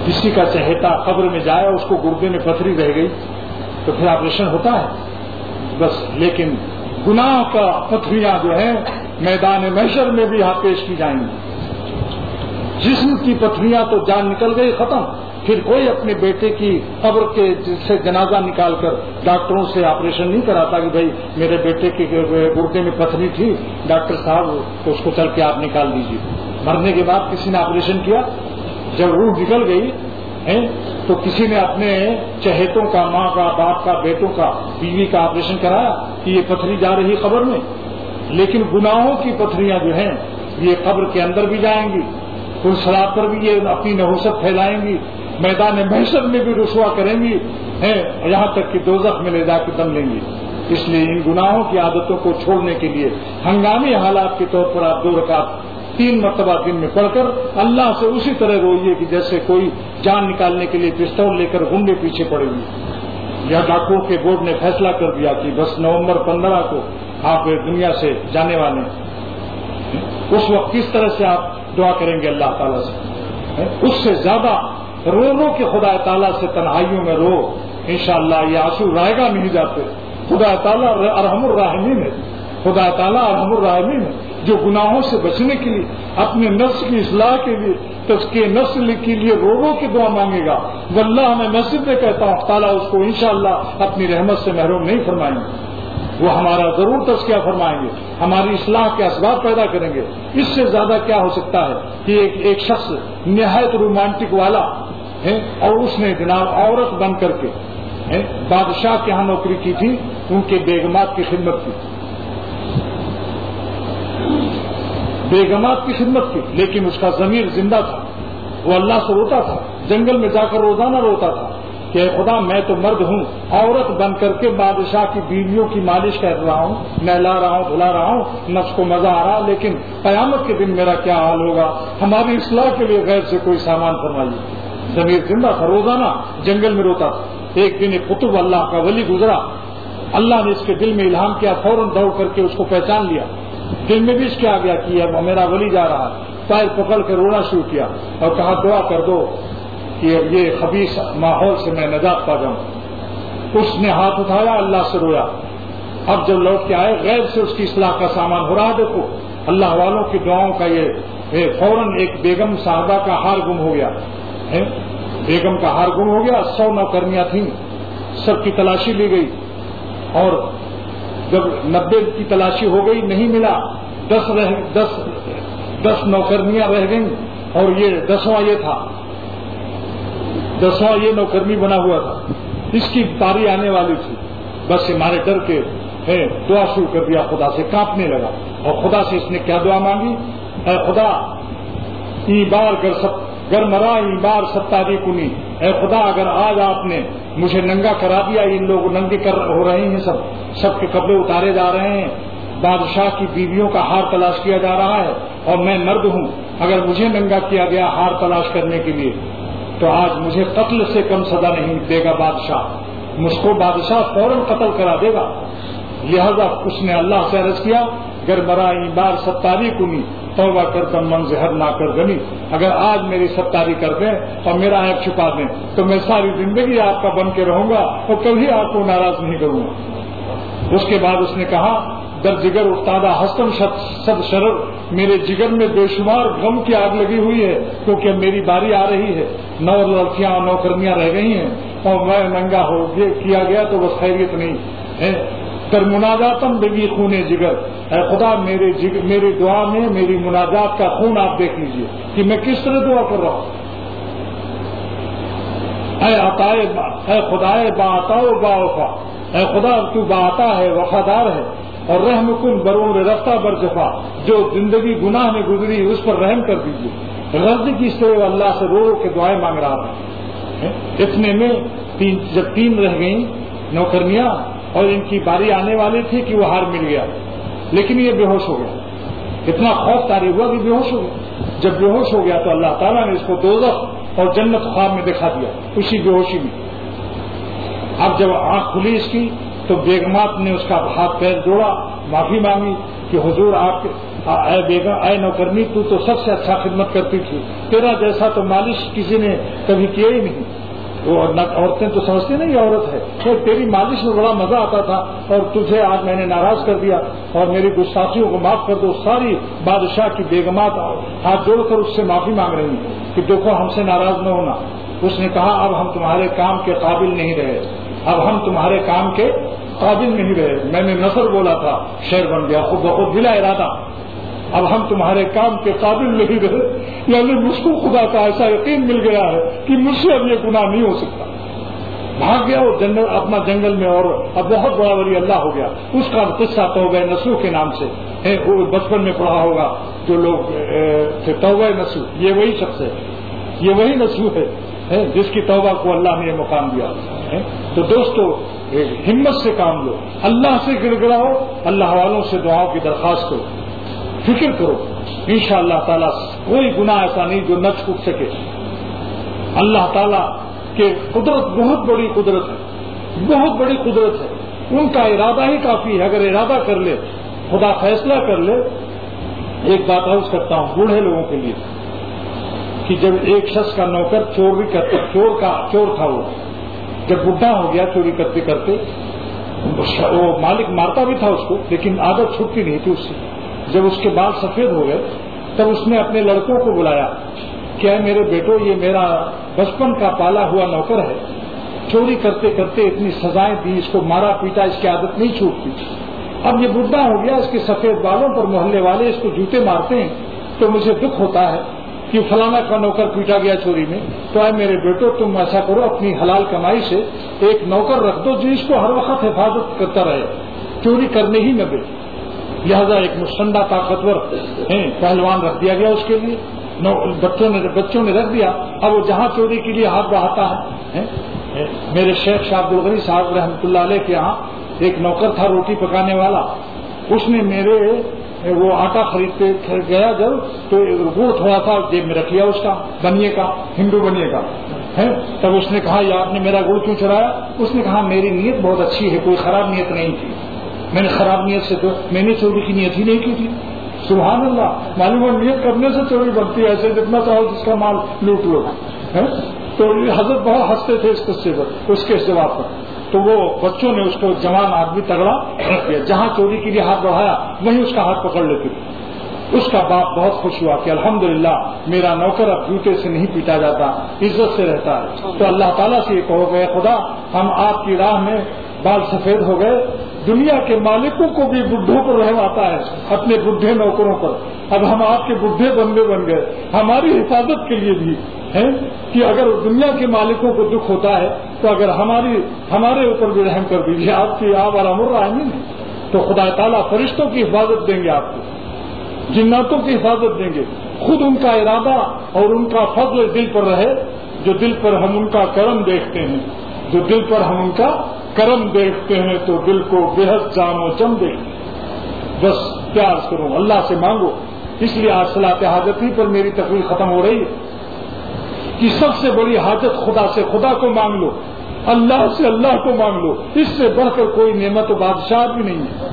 کسی کا چہیتا قبر میں جائے اس کو گردے میں پتھری رہ گئی تو پھر آپریشن ہوتا ہے بس. لیکن گناہ کا پتھریاں جو ہیں میدان محشر میں بھی یہاں پیش کی جائیں گی. جسم کی پتھریاں تو جان نکل گئی ختم. پھر کوئی اپنے بیٹے کی قبر کے سے جنازہ نکال کر ڈاکٹروں سے آپریشن نہیں کراتا کہ بھائی میرے بیٹے کے گردے میں پتھری تھی ڈاکٹر صاحب تو اس کو چل کے آپ نکال دیجیے. مرنے کے بعد کسی نے آپریشن کیا؟ جب روح نکل گئی تو کسی نے اپنے چہیتوں کا، ماں کا، باپ کا، بیٹوں کا، بیوی کا آپریشن کرایا کہ یہ پتھری جا رہی قبر میں؟ لیکن گناہوں کی پتھریاں جو ہیں یہ قبر کے اندر بھی جائیں گی، پلسرات پر بھی یہ اپنی نحوست پھیلائیں گی، میدان محشر میں بھی رسوا کریں گی، یہاں تک کہ دوزخ میں لے جا کے دم لیں گی. اس لیے ان گناہوں کی عادتوں کو چھوڑنے کے لیے ہنگامی حالات کے طور پر آپ 2 رکعت 3 مرتبہ دن میں پڑھ کر اللہ سے اسی طرح روئیے کہ جیسے کوئی جان نکالنے کے لیے پستول لے کر غنڈے پیچھے پڑے گی. یا ڈاکٹروں کے بورڈ نے فیصلہ کر دیا کہ بس نومبر 15 کو آپ دنیا سے جانے والے ہیں. اس وقت کس طرح سے آپ دعا کریں گے اللہ تعالیٰ سے؟ اس سے زیادہ رو کے خدا تعالیٰ سے تنہائیوں میں رو. انشاءاللہ یہ آنسو رائے گا نہیں جاتے. خدا تعالیٰ ارحم الراحمین ہے. خدا تعالیٰ ارحم الراحمین ہے جو گناہوں سے بچنے کے لیے، اپنے نفس کی اصلاح کے لیے، تزکیہ نفس کے لیے رو کے دعا مانگے گا. واللہ میں مسجد میں کہتا ہوں تعالیٰ اس کو انشاءاللہ اپنی رحمت سے محروم نہیں فرمائیں گے. وہ ہمارا ضرور تزکیہ فرمائیں گے، ہماری اصلاح کے اسباب پیدا کریں گے. اس سے زیادہ کیا ہو سکتا ہے کہ ایک شخص نہایت رومانٹک والا ہے اور اس نے جناب عورت بن کر کے بادشاہ کے ہاں نوکری کی تھی، ان کے بیگمات کی خدمت کی، بیگمات کی خدمت کی، لیکن اس کا ضمیر زندہ تھا. وہ اللہ سے روتا تھا، جنگل میں جا کر روزانہ روتا تھا کہ اے خدا میں تو مرد ہوں، عورت بن کر کے بادشاہ کی بیویوں کی مالش کر رہا ہوں، نہلا رہا ہوں، دھلا رہا ہوں، نفس کو مزہ آ رہا، لیکن قیامت کے دن میرا کیا حال ہوگا؟ ہماری اصلاح کے لیے غیر سے کوئی سامان فرمائیے. ضمیر زندہ تھا، روزانہ جنگل میں روتا تھا. ایک دن ایک قطب اللہ کا ولی گزرا، اللہ نے اس کے دل میں الہام کیا، فوراً دوڑ کر کے اس کو پہچان لیا. دل میں بھی اس کے آ گیا کہ اب میرا ولی جا رہا ہے. پیر پکڑ کے رونا شروع کیا اور کہا دعا کر دو کہ یہ خبیث ماحول سے میں نجات پا جاؤں. اس نے ہاتھ اٹھایا، اللہ سے رویا. اب جب لوٹ کے آئے غیر سے اس کی اصلاح کا سامان ہو رہا. دیکھو اللہ والوں کی دعاؤں کا یہ فوراً ایک بیگم صاحبہ کا ہار گم ہو گیا. بیگم کا ہار گم ہو گیا. 100 نوکرنیاں تھیں، سب کی تلاشی لی گئی اور جب 90 کی تلاشی ہو گئی نہیں ملا. 10 نوکرنیاں رہ گئیں اور یہ 10واں یہ تھا، 10واں یہ نوکرنی بنا ہوا تھا. اس کی باری آنے والی تھی. بس ہمارے ڈر کے دعا شروع کر دیا، خدا سے کانپنے لگا. اور خدا سے اس نے کیا دعا مانگی؟ اے خدا ای بار گر مرا ای بار ستاری کنی. اے خدا اگر آج آپ نے مجھے ننگا کرا دیا، ان لوگ ننگے ہو رہے ہیں، سب کے کپڑے اتارے جا رہے ہیں، بادشاہ کی بیویوں کا ہار تلاش کیا جا رہا ہے اور میں مرد ہوں، اگر مجھے ننگا کیا گیا ہار تلاش کرنے کے لیے تو آج مجھے قتل سے کم سزا نہیں دے گا بادشاہ. مجھ کو بادشاہ فوراً قتل کرا دے گا. لہذا اس نے اللہ سے عرض کیا گر مرا ای بار ستاری کنی توبہ کرتم من زہر نہ کر گنی. اگر آج میری ستاری کر دیں اور میرا عیب چھپا دیں تو میں ساری زندگی آپ کا بن کے رہوں گا اور کبھی آپ کو ناراض نہیں کروں گا. اس کے بعد اس نے کہا در جگر استادہ ہستم صد شرر. میرے جگر میں بے شمار غم کی آگ لگی ہوئی ہے کیونکہ میری باری آ رہی ہے. 9 لڑکیاں اور نوکرنیاں رہ گئی ہیں اور میں ننگا ہو کیا گیا تو بس خیریت نہیں ہے. در مناجاتم بگی خونے جگر. اے خدا میری دعا میں میری مناجات کا خون آپ دیکھ لیجئے کہ میں کس طرح دعا کر رہا ہوں. اے خدا با عطا و با وفا. اے خدا تو با عطا ہے، وفادار ہے اور رحم کن برون رفتہ بر جفا. جو زندگی گناہ میں گزری اس پر رحم کر دیجیے. غرض کی اس طرح اللہ سے رو کے دعائیں مانگ رہا تھا. اتنے میں جب 3 رہ گئیں نوکرنیاں اور ان کی باری آنے والی تھی کہ وہ ہار مل گیا، لیکن یہ بے ہوش ہو گیا. اتنا خوف طاری ہوا کہ بے ہوش ہو گیا. جب بے ہوش ہو گیا تو اللہ تعالیٰ نے اس کو دوزخ اور جنت خواب میں دکھا دیا اسی بے ہوشی میں. اب جب آنکھ کھلی اس کی تو بیگمات نے اس کا ہاتھ پیر جوڑا، معافی مانگی کہ حضور اے بیگم اے نوکرنی تو سب سے اچھا خدمت کرتی تھی، تیرا جیسا تو مالش کسی نے کبھی کیا ہی نہیں. وہ عورتیں تو سمجھتی نہیں یہ عورت ہے، تو تیری مالش میں بڑا مزہ آتا تھا اور تجھے آج میں نے ناراض کر دیا اور میری گستاخیوں کو معاف کر دو. ساری بادشاہ کی بیگمات ہاتھ جوڑ کر اس سے معافی مانگ رہی ہیں کہ دیکھو ہم سے ناراض نہ ہونا. اس نے کہا اب ہم تمہارے کام کے قابل نہیں رہے، اب ہم تمہارے کام کے قابل نہیں رہے. میں نے نثر بولا تھا، شعر بن گیا خود بخود بلا ارادہ. اب ہم تمہارے کام کے قابل نہیں رہے، یعنی مجھ کو خدا کا ایسا یقین مل گیا ہے کہ مجھ سے اب یہ گناہ نہیں ہو سکتا. بھاگ گیا وہ جنگل، اپنا جنگل میں، اور اب بہت بڑا ولی اللہ ہو گیا. اس کا قصہ توبہ نصوح کے نام سے وہ بچپن میں پڑھا ہوگا جو لوگ تھے. توبہ نصوح یہ وہی شخص ہے، یہ وہی نصوح ہے جس کی توبہ کو اللہ نے یہ مقام دیا. تو دوستو ہمت سے کام لو، اللہ سے گڑ گڑاؤ، اللہ والوں سے دعاؤں کی درخواست کرو، فکر کرو. انشاءاللہ تعالیٰ کوئی گناہ ایسا نہیں جو نہ چھوٹ سکے. اللہ تعالیٰ کہ قدرت بہت بڑی قدرت ہے، بہت بڑی قدرت ہے. ان کا ارادہ ہی کافی ہے. اگر ارادہ کر لے، خدا فیصلہ کر لے. ایک بات عرض کرتا ہوں بوڑھے لوگوں کے لیے کہ جب ایک شخص کا نوکر چوری کرتے، چور تھا، وہ جب بڈھا ہو گیا چوری کرتے کرتے، وہ مالک مارتا بھی تھا اس کو لیکن عادت چھوٹتی نہیں تھی اس سے. جب اس کے بال سفید ہو گئے تب اس نے اپنے لڑکوں کو بلایا کہ اے میرے بیٹو، یہ میرا بچپن کا پالا ہوا نوکر ہے، چوری کرتے کرتے اتنی سزائیں دی، اس کو مارا پیٹا، اس کی عادت نہیں چھوٹتی. اب یہ بڈھا ہو گیا، اس کے سفید بالوں پر محلے والے اس کو جوتے مارتے ہیں تو مجھے دکھ ہوتا ہے کہ فلانا کا نوکر پیٹا گیا چوری میں. تو اے میرے بیٹو تم ایسا کرو، اپنی حلال کمائی سے ایک نوکر رکھ دو جو اس کو ہر وقت حفاظت کرتا رہے، چوری کرنے ہی نہ دے. لہذا ایک مستندہ طاقتور پہلوان رکھ دیا گیا اس کے لیے. بچوں نے رکھ دیا. اب وہ جہاں چوری کے لیے ہاتھ بڑھاتا ہے. میرے شیخ شاہ عبد الغنی صاحب رحمۃ اللہ علیہ کے یہاں ایک نوکر تھا روٹی پکانے والا. اس نے میرے وہ آٹا خریدتے گیا جب تو گڑ تھوڑا تھا جیب میں رکھ لیا اس کا، بنیے کا، ہندو بنیے کا. تب اس نے کہا یہ آپ نے میرا گڑ کیوں چرایا؟ اس نے کہا میری نیت بہت اچھی ہے، کوئی خراب نیت نہیں تھی. میں نے خراب نیت سے تو میں نے چوری کی نیت ہی نہیں کی تھی. سبحان اللہ. معلوم نیت کرنے سے چوری بنتی ہے، ایسے جتنا چاہو جس کا مال لوٹ لو. تو حضرت بہت ہنستے تھے اس قصے پر، اس کے جواب پر. تو وہ بچوں نے اس کو جوان آدمی تگڑا رکھ دیا، جہاں چوری کے لیے ہاتھ بڑھایا وہیں اس کا ہاتھ پکڑ لیتے. اس کا باپ بہت خوش ہوا کہ الحمدللہ میرا نوکر اب جوتے سے نہیں پیٹا جاتا، عزت سے رہتا ہے. تو اللہ تعالیٰ سے یہ کہو گے خدا ہم آپ کی راہ میں بال سفید ہو گئے، دنیا کے مالکوں کو بھی بڈھوں پر رحم آتا ہے اپنے بڈھے نوکروں پر. اب ہم آپ کے بڈھے بندے بن گئے، ہماری حفاظت کے لیے بھی ہے کہ اگر دنیا کے مالکوں کو دکھ ہوتا ہے تو اگر ہمارے اوپر بھی رحم کر دیجیے. آپ کی آپ اور امر رحمی نہیں تو خدا تعالیٰ فرشتوں کی حفاظت دیں گے، آپ کو جناتوں کی حفاظت دیں گے. خود ان کا ارادہ اور ان کا فضل دل پر رہے. جو دل پر ہم ان کا کرم دیکھتے ہیں، جو دل پر ہم ان کا کرم دیکھتے ہیں تو دل کو بے حد جام و جم دیکھتے ہیں. بس پیار کرو، اللہ سے مانگو. اس لیے آج صلاۃ حاجت ہی پر میری تقریر ختم ہو رہی ہے کہ سب سے بڑی حاجت خدا سے، خدا کو مانگ لو، اللہ سے اللہ کو مانگ لو. اس سے بڑھ کر کوئی نعمت و بادشاہ بھی نہیں ہے.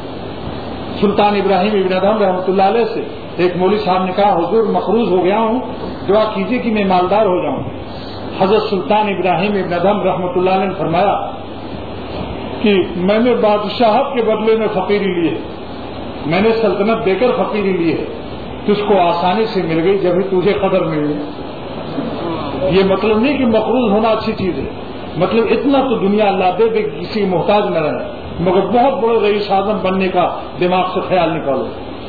سلطان ابراہیم ابن ادہم رحمۃ اللہ علیہ سے ایک مولوی صاحب نے کہا حضور مقروض ہو گیا ہوں، دعا کیجیے کہ میں مالدار ہو جاؤں. حضرت سلطان ابراہیم ابن ادہم رحمۃ اللہ علیہ نے فرمایا کہ میں نے بادشاہت کے بدلے میں فقیری لی ہے، میں نے سلطنت دے کر فقیری لی ہے، تجھ کو آسانی سے مل گئی جبھی تجھے قدر ملی. یہ مطلب نہیں کہ مقروض ہونا اچھی چیز ہے، مطلب اتنا تو دنیا اللہ دے دے کہ کسی محتاج نہ رہے، مگر بہت بڑے رئیس اعظم بننے کا دماغ سے خیال نکالو.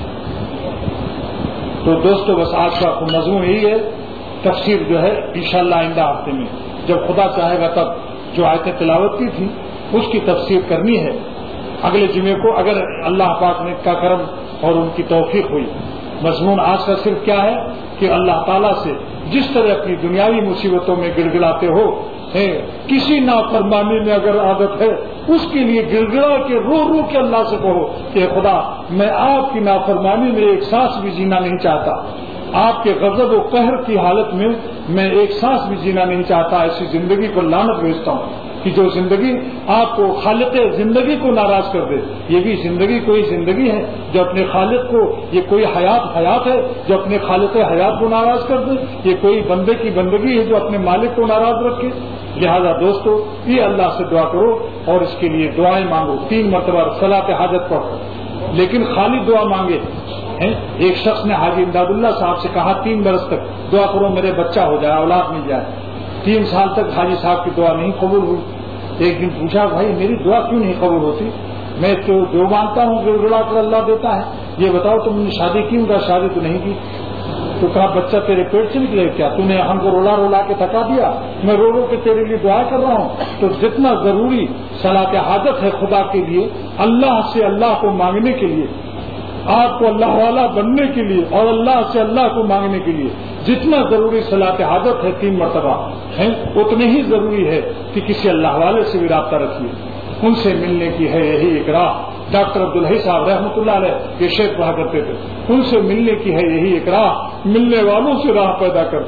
تو دوستو بس آج کا مضمون یہی ہے. تفسیر جو ہے انشاءاللہ آئندہ ہفتے میں جب خدا چاہے گا تب جو آیتیں تلاوت کی تھی اس کی تفسیر کرنی ہے اگلے جمعے کو، اگر اللہ پاک نے کا کرم اور ان کی توفیق ہوئی. مضمون آج کا صرف کیا ہے کہ اللہ تعالیٰ سے جس طرح اپنی دنیاوی مصیبتوں میں گڑ گڑاتے ہو، کسی نافرمانی میں اگر عادت ہے اس کے لیے گڑ گڑا کے رو کے اللہ سے کہو کہ خدا میں آپ کی نافرمانی میں ایک سانس بھی جینا نہیں چاہتا، آپ کے غضب و قہر کی حالت میں میں ایک سانس بھی جینا نہیں چاہتا، ایسی زندگی پر لعنت بھیجتا ہوں. کہ جو زندگی آپ کو خالق زندگی کو ناراض کر دے. یہ بھی زندگی کوئی زندگی ہے جو اپنے خالق کو, یہ کوئی حیات ہے جو اپنے خالق حیات کو ناراض کر دے, یہ کوئی بندے کی بندگی ہے جو اپنے مالک کو ناراض رکھے. لہذا دوستو یہ اللہ سے دعا کرو اور اس کے لیے دعائیں مانگو. 3 مرتبہ صلاۃ حاجت پڑھو, لیکن خالی دعا مانگے. ایک شخص نے حاجی امداد اللہ صاحب سے کہا 3 برس تک دعا کرو میرے بچہ ہو جائے, اولاد مل جائے. 3 سال تک حاجی صاحب کی دعا نہیں قبول ہوئی. ایک دن پوچھا بھائی میری دعا کیوں نہیں قبول ہوتی؟ میں تو جو مانتا ہوں گڑ گڑا کر اللہ دیتا ہے, یہ بتاؤ تم نے شادی کیوں؟ کہا شادی تو نہیں کی. تو کہا بچہ تیرے پیٹ سے نکلے کیا؟ تو نے ہم کو رولا رولا کے تھکا دیا, میں رو رو کے تیرے لیے دعا کر رہا ہوں. تو جتنا ضروری صلاۃ حاجت ہے خدا کے لیے, اللہ سے اللہ کو مانگنے کے لیے, آپ کو اللہ والا بننے کے لیے اور اللہ سے اللہ کو مانگنے کے لیے جتنا ضروری صلاۃ حاجت ہے 3 مرتبہ ہے, اتنے ہی ضروری ہے کہ کسی اللہ والے سے بھی رابطہ رکھیے. ان سے ملنے کی ہے یہی ایک راہ. ڈاکٹر عبدالحی صاحب رحمۃ اللہ علیہ یہ شعر پڑھا کرتے تھے, ان سے ملنے کی ہے یہی ایک راہ, ملنے والوں سے راہ پیدا کر.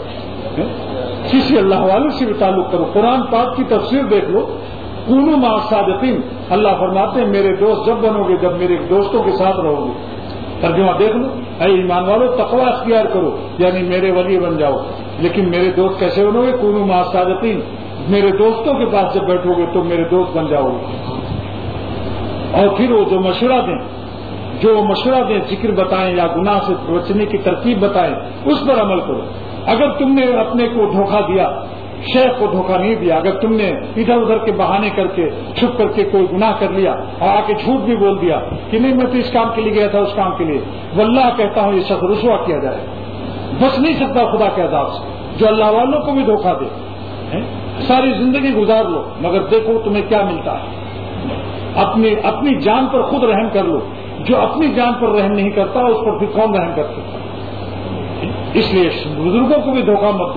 کسی اللہ والے سے بھی تعلق کرو. قرآن پاک کی تفسیر دیکھ لو, کونوا مع الصادقین. اللہ فرماتے ہیں میرے دوست جب بنو گے جب میرے دوستوں کے ساتھ رہو گے. ترجمہ دیکھ لو, اے ایمان والو تقوی اختیار کرو, یعنی میرے ولی بن جاؤ. لیکن میرے دوست کیسے بنو گے؟ کونوا مع الصادقین, میرے دوستوں کے پاس جب بیٹھو گے تو میرے دوست بن جاؤ گے. اور پھر وہ جو مشورہ دیں ذکر بتائیں یا گناہ سے بچنے کی ترتیب بتائیں, اس پر عمل کرو. اگر تم نے اپنے کو دھوکہ دیا, شیخ کو دھوکہ نہیں دیا, اگر تم نے ادھر ادھر کے بہانے کر کے چھپ کر کے کوئی گناہ کر لیا اور آ کے جھوٹ بھی بول دیا کہ نہیں میں تو اس کام کے لیے گیا تھا اس کام کے لیے, واللہ کہتا ہوں یہ شخص رسوا کیا جائے. بچ نہیں سکتا خدا کے عذاب سے. جو اللہ والوں کو بھی دھوکہ دے, ساری زندگی گزار لو مگر دیکھو تمہیں کیا ملتا ہے. اپنی جان پر خود رحم کر لو. جو اپنی جان پر رحم نہیں کرتا اس پر پھر کون رحم کر سکتا؟ اس لیے بزرگوں کو بھی دھوکہ مت دو.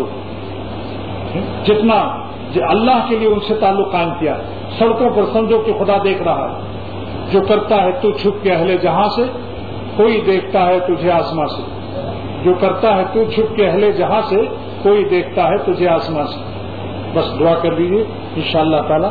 جتنا اللہ کے لیے ان سے تعلق قائم کیا, سڑکوں پر سمجھو کہ خدا دیکھ رہا ہے. جو کرتا ہے تو چھپ کے اہل جہاں سے, کوئی دیکھتا ہے تجھے آسمان سے. جو کرتا ہے تو چھپ کے اہل جہاں سے, کوئی دیکھتا ہے تجھے آسمان سے. بس دعا کر دیجیے انشاءاللہ تعالی.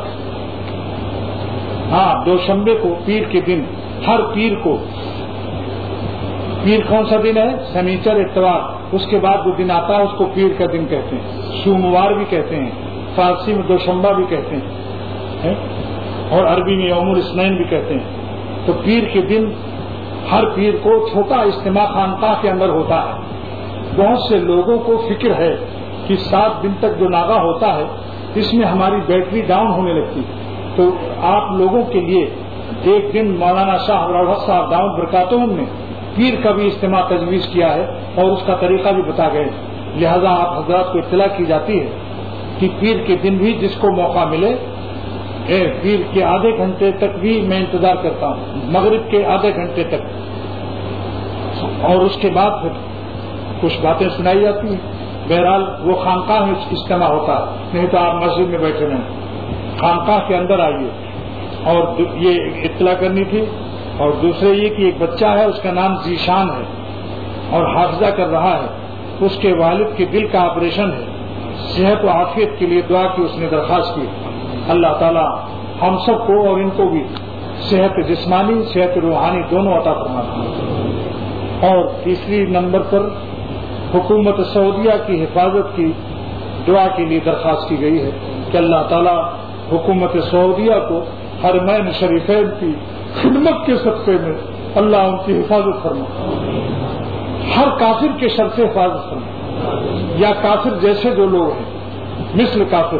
ہاں, 2 شنبے کو پیر کے دن, ہر پیر کو, پیر کون سا دن ہے؟ سنیچر اتوار, اس کے بعد وہ دن آتا ہے اس کو پیر کا دن کہتے ہیں. سوموار بھی کہتے ہیں, فارسی میں 2 شنبہ بھی کہتے ہیں, اور عربی میں یوم الاثنین بھی کہتے ہیں. تو پیر کے دن ہر پیر کو چھوٹا اجتماع خانقاہ کے اندر ہوتا ہے. بہت سے لوگوں کو فکر ہے کہ 7 دن تک جو ناغہ ہوتا ہے اس میں ہماری بیٹری ڈاؤن ہونے لگتی. تو آپ لوگوں کے لیے ایک دن مولانا شاہ روحت صاحب دامت برکاتہم نے پیر کا بھی اجتماع تجویز کیا ہے اور اس کا طریقہ بھی بتا گئے. لہذا آپ حضرات کو اطلاع کی جاتی ہے کہ پیر کے دن بھی جس کو موقع ملے, پیر کے آدھے گھنٹے تک بھی میں انتظار کرتا ہوں, مغرب کے آدھے گھنٹے تک, اور اس کے بعد پھر کچھ باتیں سنائی جاتی ہیں. بہرحال وہ خانقاہ میں اجتماع ہوتا ہے, نہیں تو آپ مسجد میں بیٹھے رہیں. خانقاہ کے اندر آئیے. اور یہ اطلاع کرنی تھی. اور دوسرے یہ کہ ایک بچہ ہے اس کا نام ذیشان ہے اور حافظہ کر رہا ہے. اس کے والد کے دل کا آپریشن ہے. صحت و عافیت کے لیے دعا کی اس نے درخواست کی. اللہ تعالی ہم سب کو اور ان کو بھی صحت جسمانی صحت روحانی دونوں عطا فرمائے. اور تیسری نمبر پر حکومت سعودیہ کی حفاظت کی دعا کے لیے درخواست کی گئی ہے کہ اللہ تعالی حکومت سعودیہ کو حرمین شریفین کی خدمت کے صدقے میں اللہ ان کی حفاظت فرمائے. ہر کافر کے شر سے حفاظت فرمائے, یا کافر جیسے جو لوگ ہیں مثل کافر,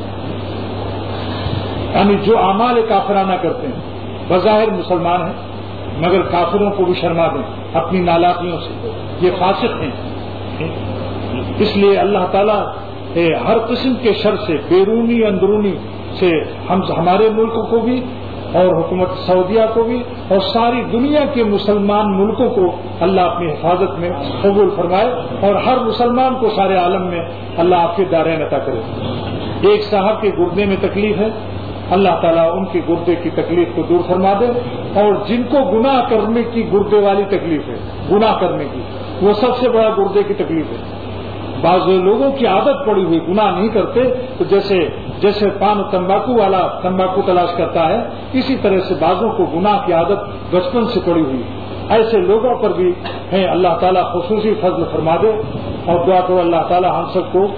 یعنی جو اعمال کافرانہ کرتے ہیں, بظاہر مسلمان ہیں مگر کافروں کو بھی شرما دیں اپنی نالاقیوں سے, یہ فاسق ہیں. اس لیے اللہ تعالیٰ ہر قسم کے شر سے بیرونی اندرونی سے ہمارے ملک کو بھی اور حکومت سعودیہ کو بھی اور ساری دنیا کے مسلمان ملکوں کو اللہ اپنی حفاظت میں قبول فرمائے, اور ہر مسلمان کو سارے عالم میں اللہ آپ کے دارین عطا کرے. ایک صاحب کے گردے میں تکلیف ہے, اللہ تعالیٰ ان کے گردے کی تکلیف کو دور فرما دے. اور جن کو گناہ کرنے کی گردے والی تکلیف ہے, گناہ کرنے کی, وہ سب سے بڑا گردے کی تکلیف ہے. بعض لوگوں کی عادت پڑی ہوئی گناہ نہیں کرتے, تو جیسے جیسے پان تمباکو والا تمباکو تلاش کرتا ہے، اسی طرح سے بعضوں کو گناہ کی عادت بچپن سے پڑی ہوئی، ایسے لوگوں پر بھی ہیں اللہ تعالیٰ خصوصی فضل فرما دے، اور دعا کرو اللہ تعالیٰ ہم سب کو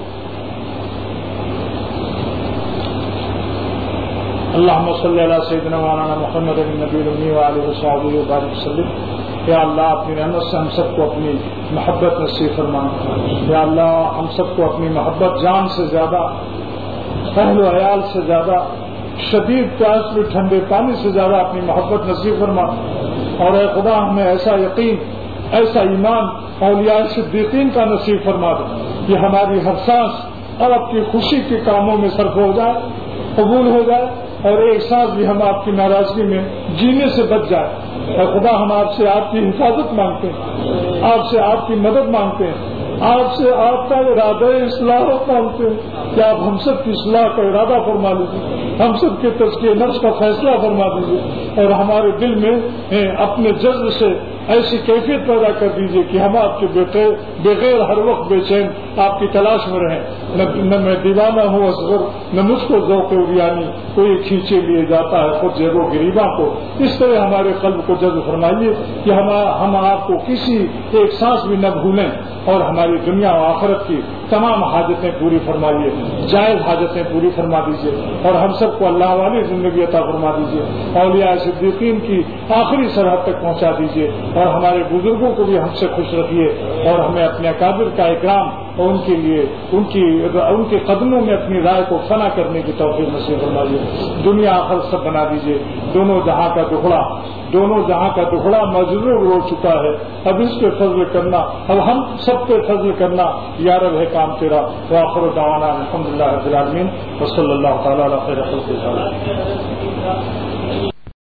اللہم صلی علی سیدنا مولانا محمد النبی الأمی وآلہ وصحبہ وبارک وسلم۔ یا اللہ اپنی رحمت سے ہم سب کو اپنی محبت نصیب فرما، یا اللہ ہم سب کو اپنی محبت جان سے زیادہ، اہل و عیال سے زیادہ، شدید پیاس میں ٹھنڈے پانی سے زیادہ اپنی محبت نصیب فرما، اور اے خدا ہمیں ایسا یقین، ایسا ایمان اولیاء صدیقین کا نصیب فرما دے کہ ہماری ہر سانس اور آپ کی خوشی کے کاموں میں صرف ہو جائے، قبول ہو جائے، اور ایک سانس بھی ہم آپ کی ناراضگی میں جینے سے بچ جائے۔ اے خدا ہم آپ سے آپ کی حفاظت مانگتے ہیں، آپ سے آپ کی مدد مانگتے ہیں، آپ سے آپ کا ارادہ اصلاح مانگتے ہیں کہ آپ ہم سب کی اصلاح کا ارادہ فرما لیجیے، ہم سب کے تزکیہ نفس کا فیصلہ فرما دیجیے، اور ہمارے دل میں اپنے جذب سے ایسی کیفیت پیدا کر دیجیے کہ ہم آپ کے بغیر ہر وقت بے چین آپ کی تلاش میں رہیں، نہ میں دیوانہ ہوں اصغر، نہ مجھ کو ذوق عریانی کوئی کھینچے لیے جاتا ہے خود جیب و غریباں کو۔ اس طرح ہمارے قلب کو جذب فرمائیے کہ ہم آپ کو کسی ایک سانس بھی نہ بھولیں، اور ہماری دنیا و آخرت کی تمام حاجتیں پوری فرمائیے، جائز حاجتیں پوری فرما دیجیے، اور ہم سب کو اللہ والی زندگی عطا فرما دیجیے، اولیاء صدیقین کی آخری سرحد تک پہنچا دیجیے، اور ہمارے بزرگوں کو بھی ہم سے خوش رکھیے، اور ہمیں اپنے اکابر کا اکرام اور ان کے لیے ان کے قدموں میں اپنی رائے کو فنا کرنے کی توفیق نصیب فرمائیے۔ دنیا آخرت سب بنا دیجیے، دونوں جہاں کا دکھڑا مجروح ہو چکا ہے، اب اس پہ فضل کرنا، اب ہم سب پہ فضل کرنا یا رب ہے کام تیرا۔ وآخر دعوانا الحمدللہ رب العالمین، وصلی اللہ تعالی علی خیر خلقہ۔